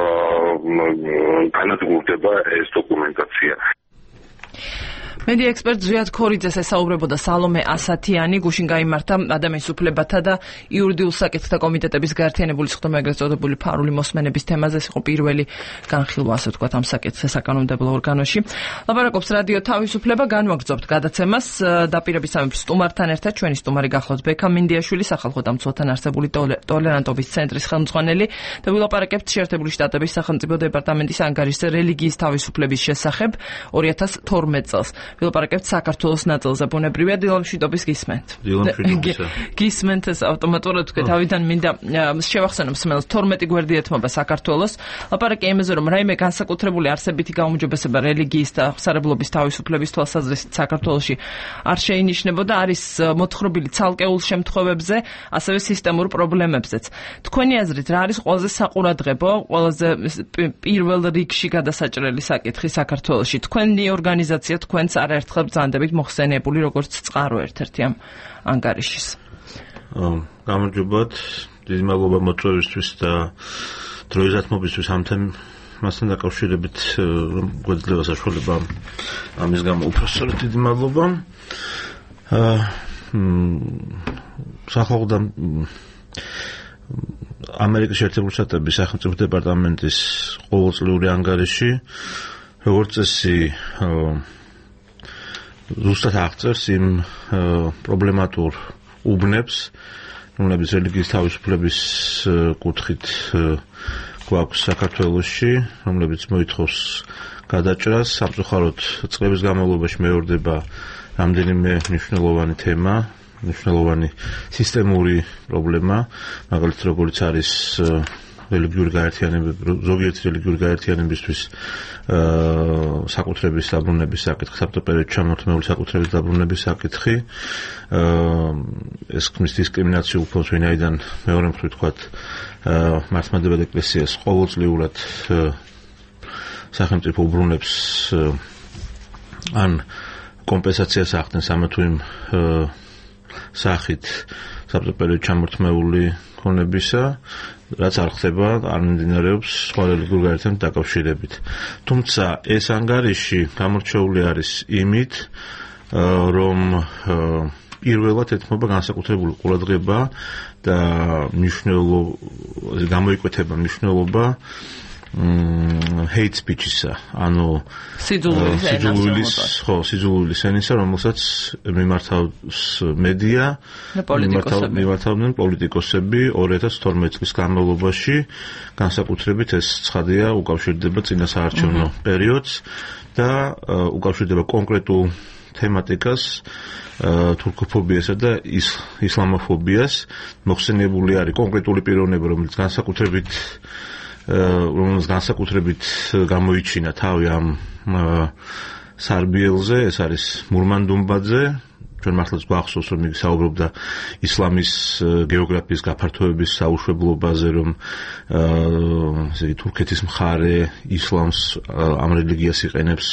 განადგურდება ეს დოკუმენტაცია. მედია ექსპერტ ზვიად ქორიძეს ესაუბრებოდა სალომე ასათიანი, გუშინ გაიმართა ადამიანის უფლებათა და იურიდიულ საკითხთა კომიტეტების გაერთიანებული სხდომა, ეგრეთ წოდებული ფარული მოსმენების თემაზე. ეს იყო პირველი განხილვა, ასე ვთქვათ, ამ საკითხზე საკანონმდებლო ორგანოში. ლაპარაკობს რადიო თავისუფლება, განვაგრძობთ გადაცემას დაპირებისამებრ სტუმართან ერთად. ჩვენი სტუმარი გახლავთ ბექა მინდიაშვილი, სახალხო დამცველთან არსებული ტოლერანტობის ცენტრის ხელმძღვანელი და ვილაპარაკებთ შეერთებული შტატების სახელმწიფო დეპარტამენტის ანგარიშზე რელიგიის თავისუფლების შესახებ 2012 წელს. ვილაპარაკებთ საქართველოს ნაწილზე. ბუნებრივია, დილამშვიდობის გისმენთ. გისმენთ, ეს ავტომატურად თქვა, თავიდან მინდა შევახსენო მსმენელს 12 გვერდი ეთმობა საქართველოს. ლაპარაკი იმაზე, რომ რაიმე განსაკუთრებული არსებითი გაუმჯობესება რელიგიის და ხსარებლობის თავისუფლების თვალსაზრისით საქართველოში არ შეინიშნებოდა, არის მოთხრობილი ცალკეულ შემთხვევებზე, ასევე სისტემურ პრობლემებზეც. თქვენი აზრით, რა არის ყველაზე საყურადღებო, ყველაზე პირველ რიგში გადასაჭრელი საკითხი საქართველოში? თქვენი ორგანიზაცია თქვენც არაერთხელ ბრძანდებით მოხსენიებული როგორც წყარო ერთ-ერთი ამ ანგარიშის. გამარჯობათ. დიდი მადლობა მოწვევისთვის და დროის ათმობისთვის ამ თემასთან დაკავშირებით გვეძლევა საშუალება ამის გამო უბრალოდ დიდი მადლობა. სახალხო ამერიკის შეერთებული შტატების სახელმწიფო დეპარტამენტის ყოველწლიური ანგარიში როგორც წესი ზუსტად აღწერს იმ პრობლემატურ უბნებს, რომლებიც რელიგიის თავისუფლების კუთხით გვაქვს საქართველოში, რომლებიც მოითხოვს გადაჭრას. სამწუხაროდ წლების განმავლობაში მეორდება რამდენიმე მნიშვნელოვანი თემა, მნიშვნელოვანი სისტემური პრობლემა, მაგალითად როგორც არის რელიგიური გაერთიანებები, ზოგიერთი რელიგიური გაერთიანებისთვის საკუთრების დაბრუნების საკითხი, საბჭოთა პერიოდში ჩამორთმეული საკუთრების დაბრუნების საკითხი, ეს ქმნის დისკრიმინაციულ ფონს, ვინაიდან მეორე მხრივ ვთქვათ, მართლმადიდებლად ეკლესიას ყოველწლიურად სახელმწიფო უბრუნებს ან კომპენსაციას ახდენს ამა თუ იმ სახით საბჭოთა პერიოდში ჩამორთმეული ქონებისა, რაც არ ხდება, არ მიმდინარეობს სხვა რელიგიურ გაერთიანებთან დაკავშირებით. თუმცა ეს ანგარიში გამორჩეული არის იმით, რომ პირველად ეთმობა განსაკუთრებული ყურადღება და გამოიკვეთება მნიშვნელობა hate speech-ისა, ანუ სიძულვილის ენისა, რომელსაც მიმართავს მედია, მიმართავდნენ პოლიტიკოსები 2012 წლის განმავლობაში, განსაკუთრებით ეს ცხადია უკავშირდება წინა საარჩევნო პერიოდს და უკავშირდება კონკრეტულ თემატიკას, თურქოფობიასა და ისლამოფობიას. მოხსენიებული არის კონკრეტული პიროვნება, რომელიც განსაკუთრებით გამოიჩინა თავი ამ სარბიელზე, ეს არის მურმან დუმბაძე. ჩვენ მართლაც გვახსოვს, რომ იგი საუბრობდა ისლამის გეოგრაფიის გაფართოების საუშვებლობაზე, რომ თურქეთის მხარე ისლამს ამ რელიგიას იყენებს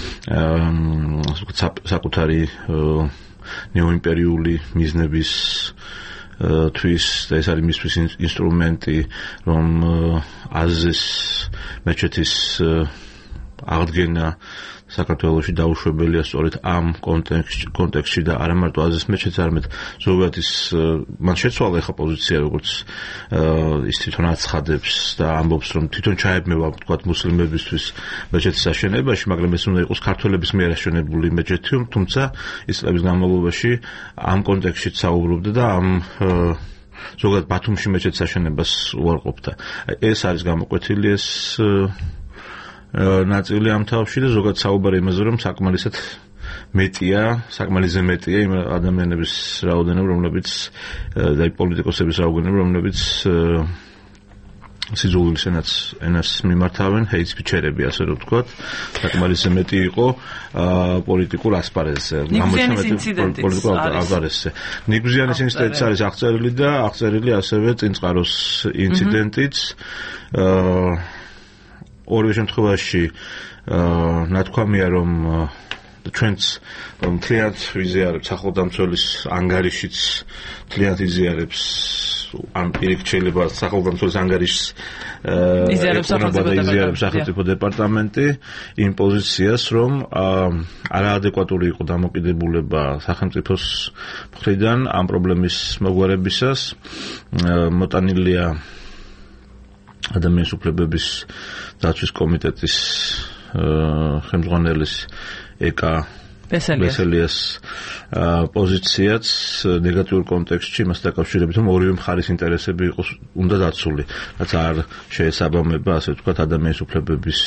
საკუთარი ნეოიმპერიული მიზნების თვის და ეს არის მისთვის ინსტრუმენტი, რომ აზიზის მეჩეთის აღდგენა საქართველოში დაუშვებელია სწორედ ამ კონტექსტში და არა მარტო აზიზის მეჩეთს, არამედ ზოგადად ის მან შეცვალა ახლა პოზიცია, როგორც ის თვითონ აცხადებს და ამბობს, რომ თვითონ ჩაებმევა თქვათ მუსლიმებისთვის მეჩეთის აშენებაში, მაგრამ ეს უნდა იყოს ქართველების მიერ აშენებული მეჩეთი, თუმცა ის წლების განმავლობაში ამ კონტექსტშიც საუბრობდა და ამ ზოგადად ბათუმში მეჩეთის აშენებას უარყოფდა. ეს არის გამოკვეთილი ეს ნაწილი ამ თავში და ზოგადად საუბარი იმაზე, რომ საკმარისად მეტია იმ ადამიანების რაოდენობა, რომლებიც და პოლიტიკოსების რაოდენობა, რომლებიც სიძულვილის ენას მიმართავენ, hate speech-ები, ასე რომ ვთქვათ, საკმარისად მეტი იყო პოლიტიკურ ასპარეზზე, პოლიტიკურ ასპარეზზე. ნიგვზიანის ინციდენტიც არის აღწერილი და აღწერილი ასევე წინწყაროს ინციდენტიც. ორივე შემთხვევაში ნათქვამია, რომ ჩვენც მთლიანად ვიზიარებთ სახელმწიფოს ანგარიშიც მთლიანად იზიარებს ან პირიქით შეიძლება სახელმწიფოს ანგარიშს იზიარებს სახელმწიფო დეპარტამენტი იმ პოზიციას, რომ არაადეკვატური იყო დამოკიდებულება სახელმწიფოს მხრიდან ამ პრობლემის მოგვარებისას. მოტანილია ადამიანის უფლებების დაცვის კომიტეტის ხელმძღვანელის ეკა ბესელიას პოზიციაც ნეგატიურ კონტექსტში მას დაკავშირებით, რომ ორივე მხარის ინტერესები იყოს უნდა დაცული, რაც არ შეესაბამება, ასე ვთქვათ, ადამიანის უფლებების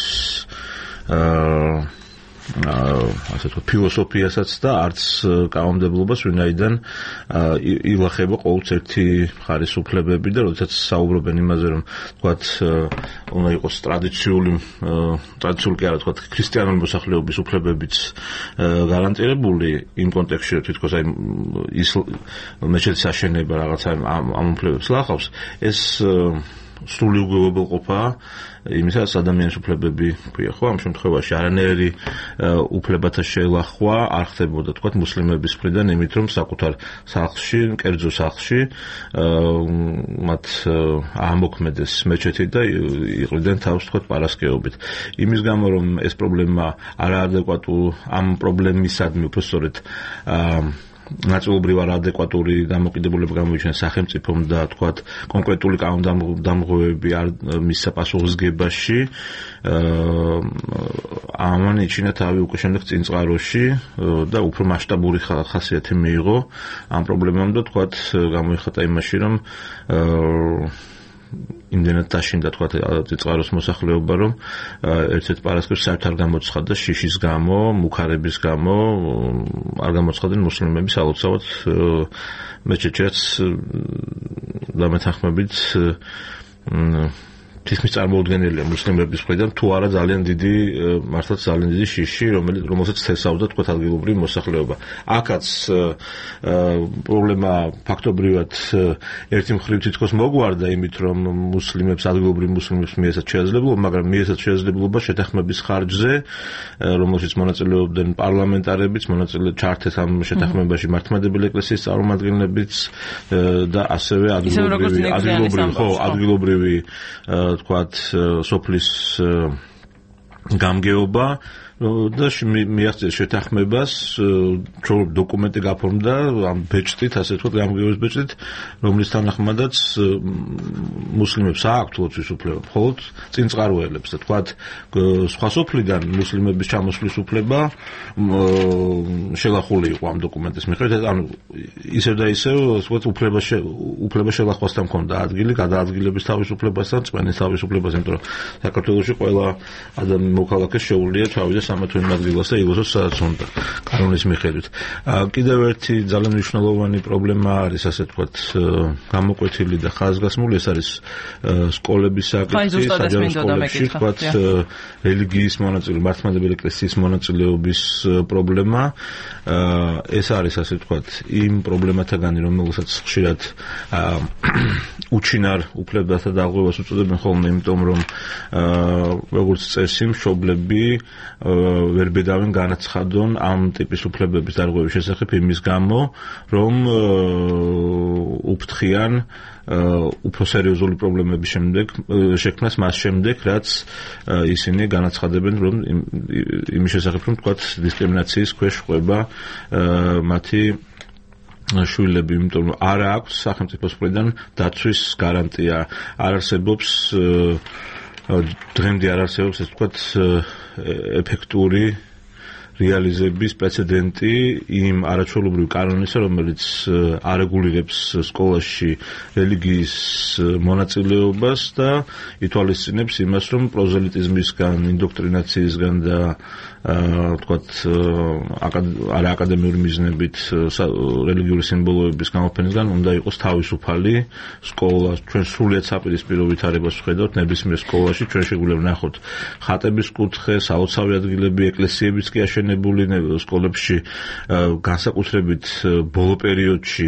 ასე ვთქვათ, ფილოსოფიასაც და არც კანონმდებლობას, ვინაიდან ილახება ყოველთვის ერთი მხარის უფლებები და როდესაც საუბრობენ იმაზე, რომ ვთქვათ, უნდა იყოს ტრადიციული კი არა, ვთქვათ, ქრისტიანული მოსახლეობის უფლებებიც გარანტირებული იმ კონტექსტში, რომ თითქოს აი მეჩეთის აშენება რაღაცა ამ უფლებებს ლახავს, ეს სრული უგულებელყოფა იმისაც ადამიანის უფლებები ქვია, ხო? ამ შემთხვევაში არანაირი უფლებათა შელახვა არ ხდებოდა, თქვათ, მუსლიმების მხრიდან, იმით რომ საკუთარ სახლში, კერძო სახლში მათ ამოქმედეს მეჩეთი და იყრიდნენ თავს, თქვათ, პარასკევობით. იმის გამო რომ ეს პრობლემა არაადეკვატურ ამ პრობლემისადმი უბრალოდ ნაწილობრივ არაადეკვატური დამოკიდებულება გამოიჩინა სახელმწიფომ და თქვათ კონკრეტული კანონდამღვევები არ მისცა პასუხისგებაში ამან იჩინა თავი უკვე შემდეგ წინწყაროში და უფრო მასშტაბური ხასიათი მიიღო ამ პრობლემამ და თქვათ გამოიხატა იმაში რომ იმდენად დაშინდა თქვათ წინწყაროს მოსახლეობა რომ ერთ-ერთ პარასკევს საერთოდ არ გამოცხადდა შიშის გამო, მუქარების გამო არ გამოცხადდნენ მუსლიმების ალოცავად მეჩეთშიც დამეთანხმებით თითქმის წარმოუდგენელია მუსლიმების მხრიდან თუ არა ძალიან დიდი მართლაც ძალიან დიდი შიში რომელსაც თესავდა თქვათ ადგილობრივი მოსახლეობა. აქაც პრობლემა ფაქტობრივად ერთი მხრივ თითქოს მოგვარდა იმით რომ მუსლიმებს ადგილობრივ მუსლიმებს მიეცათ შესაძლებლობა, მაგრამ მიეცათ შესაძლებლობა შეთანხმების ხარჯზე რომელშიც მონაწილეობდნენ პარლამენტარებიც, ჩართეს ამ შეთანხმებაში მართლმადიდებელი ეკლესიის წარმომადგენლებიც და ასევე ადგილობრივი თქვათ სოფლის გამგეობა და მიაღწიეს შეთანხმებას დოკუმენტი გაფორმდა ამ ბეჭდით, ასე ვთქვათ, გამგეობის ბეჭდით, რომლის თანახმადაც მუსლიმებს აქვთ ლოცვის უფლება, მხოლოდ წინწყაროელებს და თქვათ სხვა სოფლიდან მუსლიმების ჩამოსვლის უფლება შელახული იყო ამ დოკუმენტის მიხედვით, ანუ ისევ და ისევ თქვათ უფლება შელახვასთან ჰქონდა ადგილი, გადაადგილების თავისუფლებასთან, წმენდის თავისუფლებას, იმიტომ რომ საქართველოში ყველა მოქალაქეს შეუძლია თავის სამართლიან ადგილას და იგოსოს სადაც უნდა კანონის მიხედვით. კიდევ ერთი ძალიან მნიშვნელოვანი პრობლემა არის, ასე ვთქვათ, გამოკვეთილი და ხაზგასმული, ეს არის სკოლების საკითხი, საჯარო სკოლებში, ვთქვათ, რელიგიის მონაწილეობის, მართლმადიდებელი ეკლესიის მონაწილეობის პრობლემა. ეს არის, ასე ვთქვათ, იმ პრობლემათაგანი, რომელსაც ხშირად უჩინარ უფლებათა დაღუპვას უწოდებენ ხოლმე, იმიტომ რომ როგორც წესი მშობლები ვერ ბედავენ განაცხადონ ამ ტიპის უფლებების დარღვევის შესახებ იმის გამო, რომ უფრთხიან უფრო სერიოზული პრობლემების შექმნას მას შემდეგ, რაც ისინი განაცხადებენ, რომ იმის შესახებ, რომ თქვათ დისკრიმინაციის ქვეშ ყვება მათი შვილები, იმიტომ რომ არ აქვს სახელმწიფოს მხრიდან დაცვის გარანტია, არ არსებობს დღემდე არ არსებობს, ეს ვთქვათ, ეფექტური რეალიზების პრეცედენტი იმ არაჩვეულებრივ კანონისა, რომელიც არეგულირებს სკოლაში რელიგიის მონაწილეობას და ითვალისწინებს იმას, რომ პროზელიტიზმისგან, ინდოქტრინაციისგან და ვთქვათ, არააკადემიური მიზნებით რელიგიური სიმბოლოების გამოფენისგან უნდა იყოს თავისუფალი სკოლა. ჩვენ სრულიად საპირისპირო ვითარებას ვხედავთ ნებისმიერ სკოლაში, ჩვენ შეგვიძლია ვნახოთ ხატების კუთხე, საოცარი ადგილები, ეკლესიებიც კი აშენებული სკოლებში, განსაკუთრებით ბოლო პერიოდში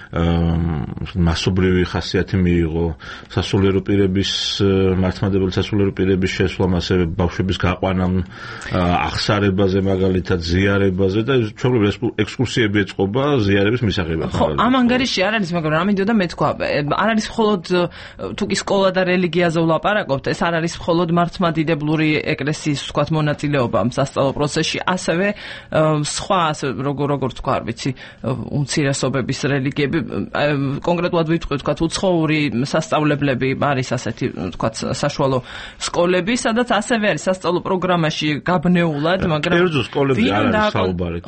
მასობრივი ხასიათი მიიღო სასულიერო პირების, მართლმადიდებელი სასულიერო პირების შესვლამ, ასევე ბავშვების გაყვანამ, ახსარებაზე, მაგალითად ზიარებაზე და ჩვეულებრივ ექსკურსიები ეწყობა ზიარების მისაღებად. ხო, ამ ანგარიში არ არის, მაგრამ ამინდოდა მე თქვა, არ არის მხოლოდ თუ კი სკოლა და რელიგიაზე ვლაპარაკობთ, ეს არ არის მხოლოდ მართლმადიდებლური ეკლესიის, ვთქვათ, მონაწილეობა ამ სასწავლო პროცესში, ასევე სხვა, როგორ თქვა, არ ვიცი, უმცირესობების რელიგიები, კონკრეტულად ვიტყვი, ვთქვათ, უცხოური სასწავლებლები არის ასეთი, ვთქვათ, საშუალო სკოლები, სადაც ასევე არის სასწავლო პროგრამაში გაბნეულად, მაგრამ კერძო სკოლები არ არის საუბარი.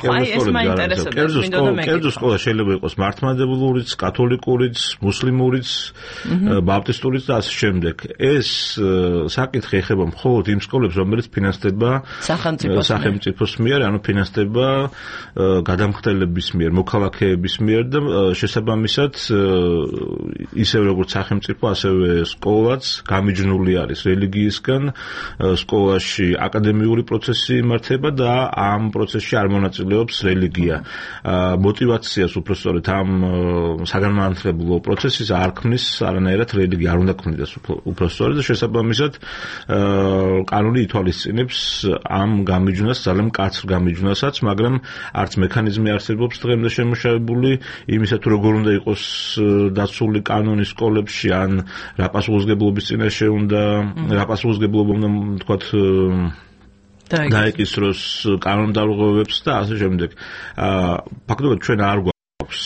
კერძო სკოლა შეიძლება იყოს მართლმადიდებლურიც, კათოლიკურიც, მუსლიმურიც, ბაპტისტურიც და ასე შემდეგ. ეს საკითხი ეხება მხოლოდ იმ სკოლებს, რომელიც ფინანსდება სახელმწიფოს მიერ, ანუ ფინანსდება გადამხდელების მიერ, მოქალაქეების მიერ და შესაბამისად ისევ როგორც სახელმწიფო, ასევე სკოლაც გამიჯნული არის რელიგიისგან, სკოლაში აკადემიური პროცესი იმართება და ამ პროცესში არ მონაწილეობს რელიგია. მოტივაციას უბრალოდ ამ საგანმანათლებლო პროცესის არ ქმნის არანაირად რელიგია, არ უნდა ქმნიდეს უბრალოდ და შესაბამისად კანონი ითვალისწინებს ამ გამიჯვნას, ძალიან მკაცრ გამიჯვნასაც, მაგრამ არც მექანიზმი არსებობს დღემდე შემუშავებული იმისა თუ როგორ უნდა იყოს დაცული კანონი სკოლებში, ან რა პასუხისმგებლობის წინაშე უნდა თქვათ დაეკისროს კანონმდებლობებს და ასე შემდეგ. ფაქტობრივად ჩვენ არ გვაქვს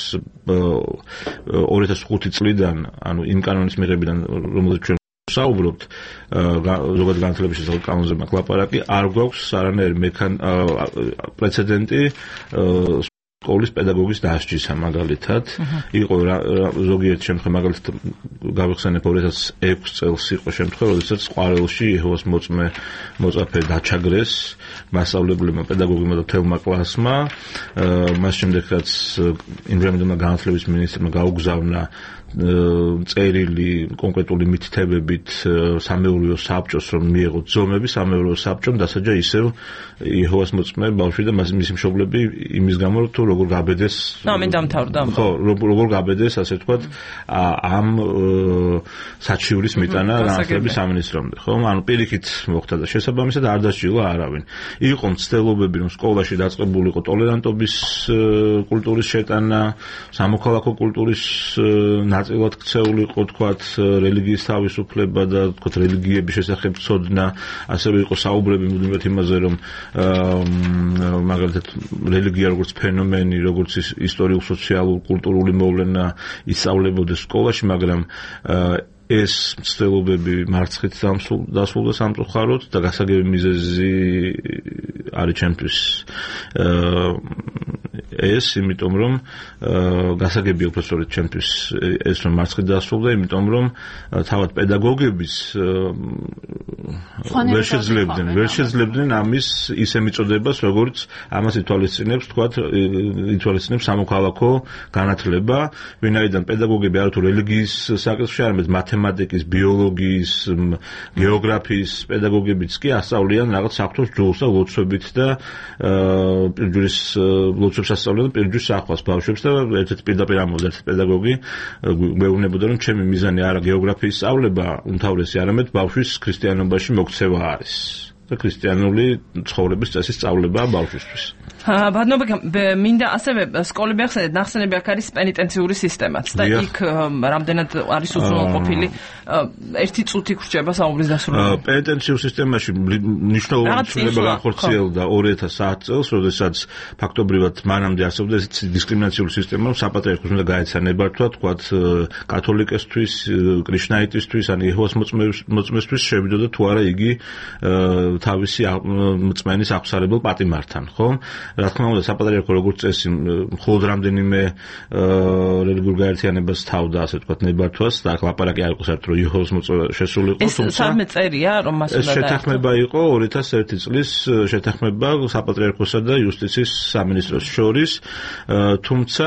2005 წლიდან, ანუ იმ კანონის მიღებიდან, რომელზეც ჩვენ საუბრობთ, ზოგადად განათლების შესახებ კანონზე მაქვს ლაპარაკი, არ გვაქვს არანაირი პრეცედენტი სკოლის პედაგოგის დასჯისა მაგალითად. იყო ზოგიერთ შემთხვევაში მაგალითად გავიხსენებ 2006 წელს იყო შემთხვევა, როდესაც ყვარელში იეჰოვას მოწაფე დაჩაგრეს მასწავლებლებმა, პედაგოგებმა და მთელმა კლასმა. მას შემდეგ რაც იმჟამებმა განათლების მინისტრმა გაუგზავნა წერილი კონკრეტული მითითებებით სამეურვეო საბჭოს, რომ მიეღოთ ზომები, სამეურვეო საბჭომ დასაჯა ისევ იეჰოვას მოწმე ბავშვი და მისი მშობლები იმის გამო, თუ როგორ გაბედეს. ამენ დამთავრდა. ხო, როგორ გაბედეს, ასე ვთქვათ, ამ საჩივრის მიტანა განათლების სამინისტრომდე, ხო? ანუ პირიქით მოხდა და შესაბამისად არ დასჯილა არავინ. იყო მცდელობები, რომ სკოლაში დაწყებულიყო ტოლერანტობის კულტურის შეტანა, სამოქალაქო კულტურის ნაწილად ქცეულიყო, თქვათ, რელიგიის თავისუფლება და თქვათ რელიგიების შესახებ ცოდნა, ასევე იყო საუბრები მუდმივად იმაზე, რომ მაგალითად რელიგია როგორც ფენომენი, როგორც ისტორიულ, სოციალურ, კულტურული მოვლენა ისწავლებოდეს სკოლაში, მაგრამ ეს მცდელობები მარცხით დასრულდა სამწუხაროდ და გასაგები მიზეზი არის ჩემთვის ეს, იმიტომ რომ გასაგებია უბრალოდ ჩემთვის ეს რომ მარცხით დასრულდა, იმიტომ რომ თავად პედაგოგების ვერ შეძლებდნენ ამის ისე მიწოდებას, როგორც ამას ითვალისწინებს, თქვათ, ითვალისწინებს სამოქალაქო განათლება, ვინაიდან პედაგოგები არათუ რელიგიის საკითხში, არამედ მათემატიკის, ბიოლოგიის, გეოგრაფიის პედაგოგებიც კი ასწავლიან რაღაც საფრთხოს ჯულს და ლოცვებით და პირჯვრის ლოცვებს ასწავლიან პირჯვრის სახვას ბავშვებს და ერთ-ერთი პირდაპირ ამბობდა ერთ პედაგოგი მეუბნებოდა, რომ ჩემი მიზანი არა გეოგრაფიის სწავლება უმთავრესი, არამედ ბავშვის ქრისტიანობაში მოქცევა არის და ქრისტიანული ცხოვრების წესის სწავლება ბავშვისთვის. ბატონო, მინდა ასევე სკოლები ახსენეთ, ნახსენები აქ არის პენიტენციური სისტემაც და იქ რამდენად არის უზრუნველყოფილი ერთი წუთი გრჩება საუბრის დასრულება. პენიტენციურ სისტემაში მნიშვნელოვანი ცვლილება განხორციელდა 2010 წელს, როდესაც ფაქტობრივად მანამდე არსებობდა ეს დისკრიმინაციული სისტემა, რომ საპატრიარქოს უნდა გაეცა ნებართვა, თქვათ, კათოლიკესთვის, კრიშნაიტისთვის, ან იეჰოვას მოწმესთვის შევიდოდა თუ არა იგი თავისი მწმენის აღსარებელ პატიმართან, ხო? რა თქმა უნდა, საპატრიარქო როგორც წესი მხოლოდ რამდენიმე რელიგიურ გაერთიანებას თავდა, ასე ვთქვათ, ნებართვას და აქ ლაპარაკი არ იყო საერთოდ იეჰოვას მოწმე შესულიყო, თუმცა ეს სამე წერია, რომ მას უნდა შეთანხმება იყო 2001 წლის შეთანხმება საპატრიარქოსა და იუსტიციის სამინისტროს შორის, თუმცა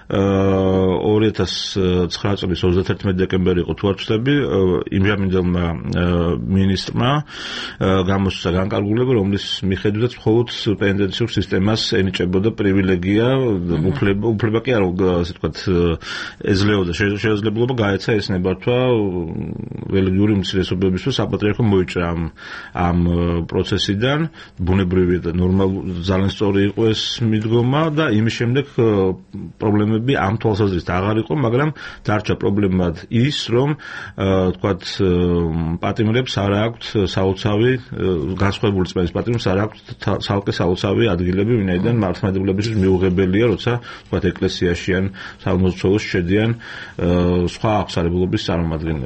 2009 წლის 31 დეკემბერი იყო თუ არ ვცდები, იმჟამინდელმა მინისტრმა გამოსცა განკარგულება, რომლის მიხედვითაც მხოლოდ პენიტენციურ სისტემას ენიჭებოდა პრივილეგია, უფლება კი არა, ასე ვთქვათ, ეძლეოდა შესაძლებლობა გაეცა ეს ნებართვა რელიგიური უმცირესობებისთვის, საპატრიარქო მოიჭრა ამ პროცესიდან, ბუნებრივი და ნორმალური, ძალიან სწორი იყო ეს მიდგომა და იმის შემდეგ პრობლემები ამ თვალსაზრისით აღარ იყო, მაგრამ დარჩა პრობლემად ის, რომ თქვათ, პატიმრებს არ აქვთ საოცავი განსხვავებული წმენის პატრონს არ აქვს ცალკე საოცავი ადგილები, ვინაიდან მართლმადიდებლობისთვის მიუღებელია, როცა თქვათ ეკლესიაში ან სამლოცველოში შედიან სხვა აღსარებლობის წარმომადგენლები.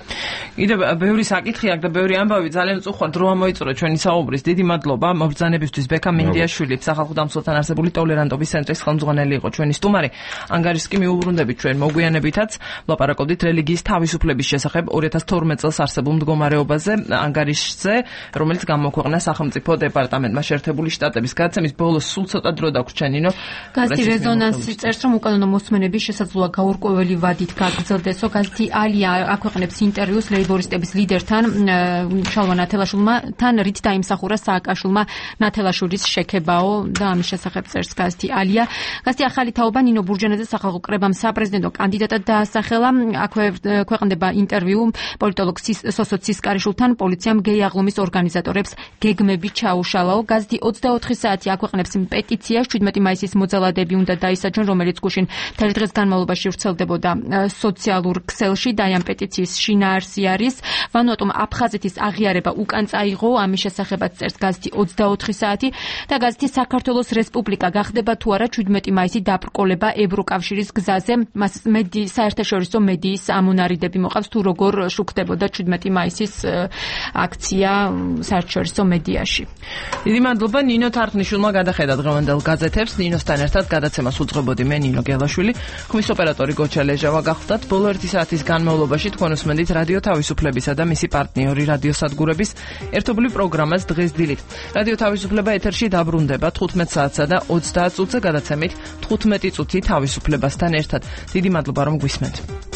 კიდევ ბევრი საკითხი აქვს და ბევრი ამბავი ძალიან უწუხარ დრო ამოიწურა ჩვენი საუბრის. დიდი მადლობა მობრძანებისთვის. ბექა მინდიაშვილი, სახალხო დამცველთან არსებული ტოლერანტობის ცენტრის ხელმძღვანელი იყო ჩვენი სტუმარი. ანგარიშს კი მიუბრუნდებით ჩვენ მოგვიანებითაც ვლაპარაკობდით რელიგიის თავისუფლების შესახებ 2012 წელს არსებულ მდგომარეობაზე ანგარიშზე, რომელიც გამოქვეყნა სახელმწიფო დეპარტამენტმა შეერთებული შტატების გადაცემის ბოლოს სულ ცოტა დრო დაგვრჩა ნინო. გაზეთი რეზონანსი წერს, რომ უკანონო მოსმენები შესაძლოა გაურკვეველი ვადით გაგრძელდეს. გაზეთი ალია აქვეყნებს ინტერვიუს ლეიბორისტების ლიდერთან შალვა ნათელაშვილმა, თან რით დაიმსახურა სააკაშვილმა ნათელაშვილის შექებაო და ამის შესახებ წერს გაზეთი ალია. გაზეთი ახალი თაობა ნინო ბურჯანაძე სახალხო კრებამ საპრეზიდენტო კანდიდატად დაასახელა. აქვე ქვეყნდება ინტერვიუ პოლიტოლოგ სოსო ცისკარიშვილთან. პოლიციამ გეი აღლუმის ორგანიზატორებს გეგმები ჩაუშალაო. გაზეთი 24 საათი აქვეყნებს პეტიციას 17 მაისის მოძალადები უნდა დაისაჯონ, რომელიც გუშინ მთელი დღის განმავლობაში ვრცელდებოდა სოციალურ ქსელში და ამ პეტიციის შინაარსი არის ვანუატუმ აფხაზეთის აღიარება უკან წაიღო. ამის შესახებაც წერს გაზეთი 24 საათი და გაზეთი საქართველოს რესპუბლიკა გახდება თუ არა 17 მაისი დაბრკოლება ევროკავშირის გზაზე. მას საერთაშორისო მედიის ამონარიდები მოყავს თუ როგორ შუქდებოდა 17 მაისის აქცია საერთაშორისო მედიაში. დიდი მადლობა ნინო თარხნიშვილმა გადახედა დღევანდელ გაზეთებს. ნინოსთან ერთად გადაცემას უძღვებოდი მე ნინო გელაშვილი. ქმის ოპერატორი გოჩა ლეჟავა გახლდათ. ბოლო 1 საათის განმავლობაში თქვენ უსმენთ რადიო თავისუფლებისა და მისი პარტნიორი რადიოსადგურების ერთობლივ პროგრამას დღეს დილით. რადიო თავისუფლება ეთერში დაბრუნდება 15 საათსა და 30 წუთზე გადაცემით 15 წუთი თავისუფლებასთან ერთად. დიდი მადლობა რომ გვისმენთ.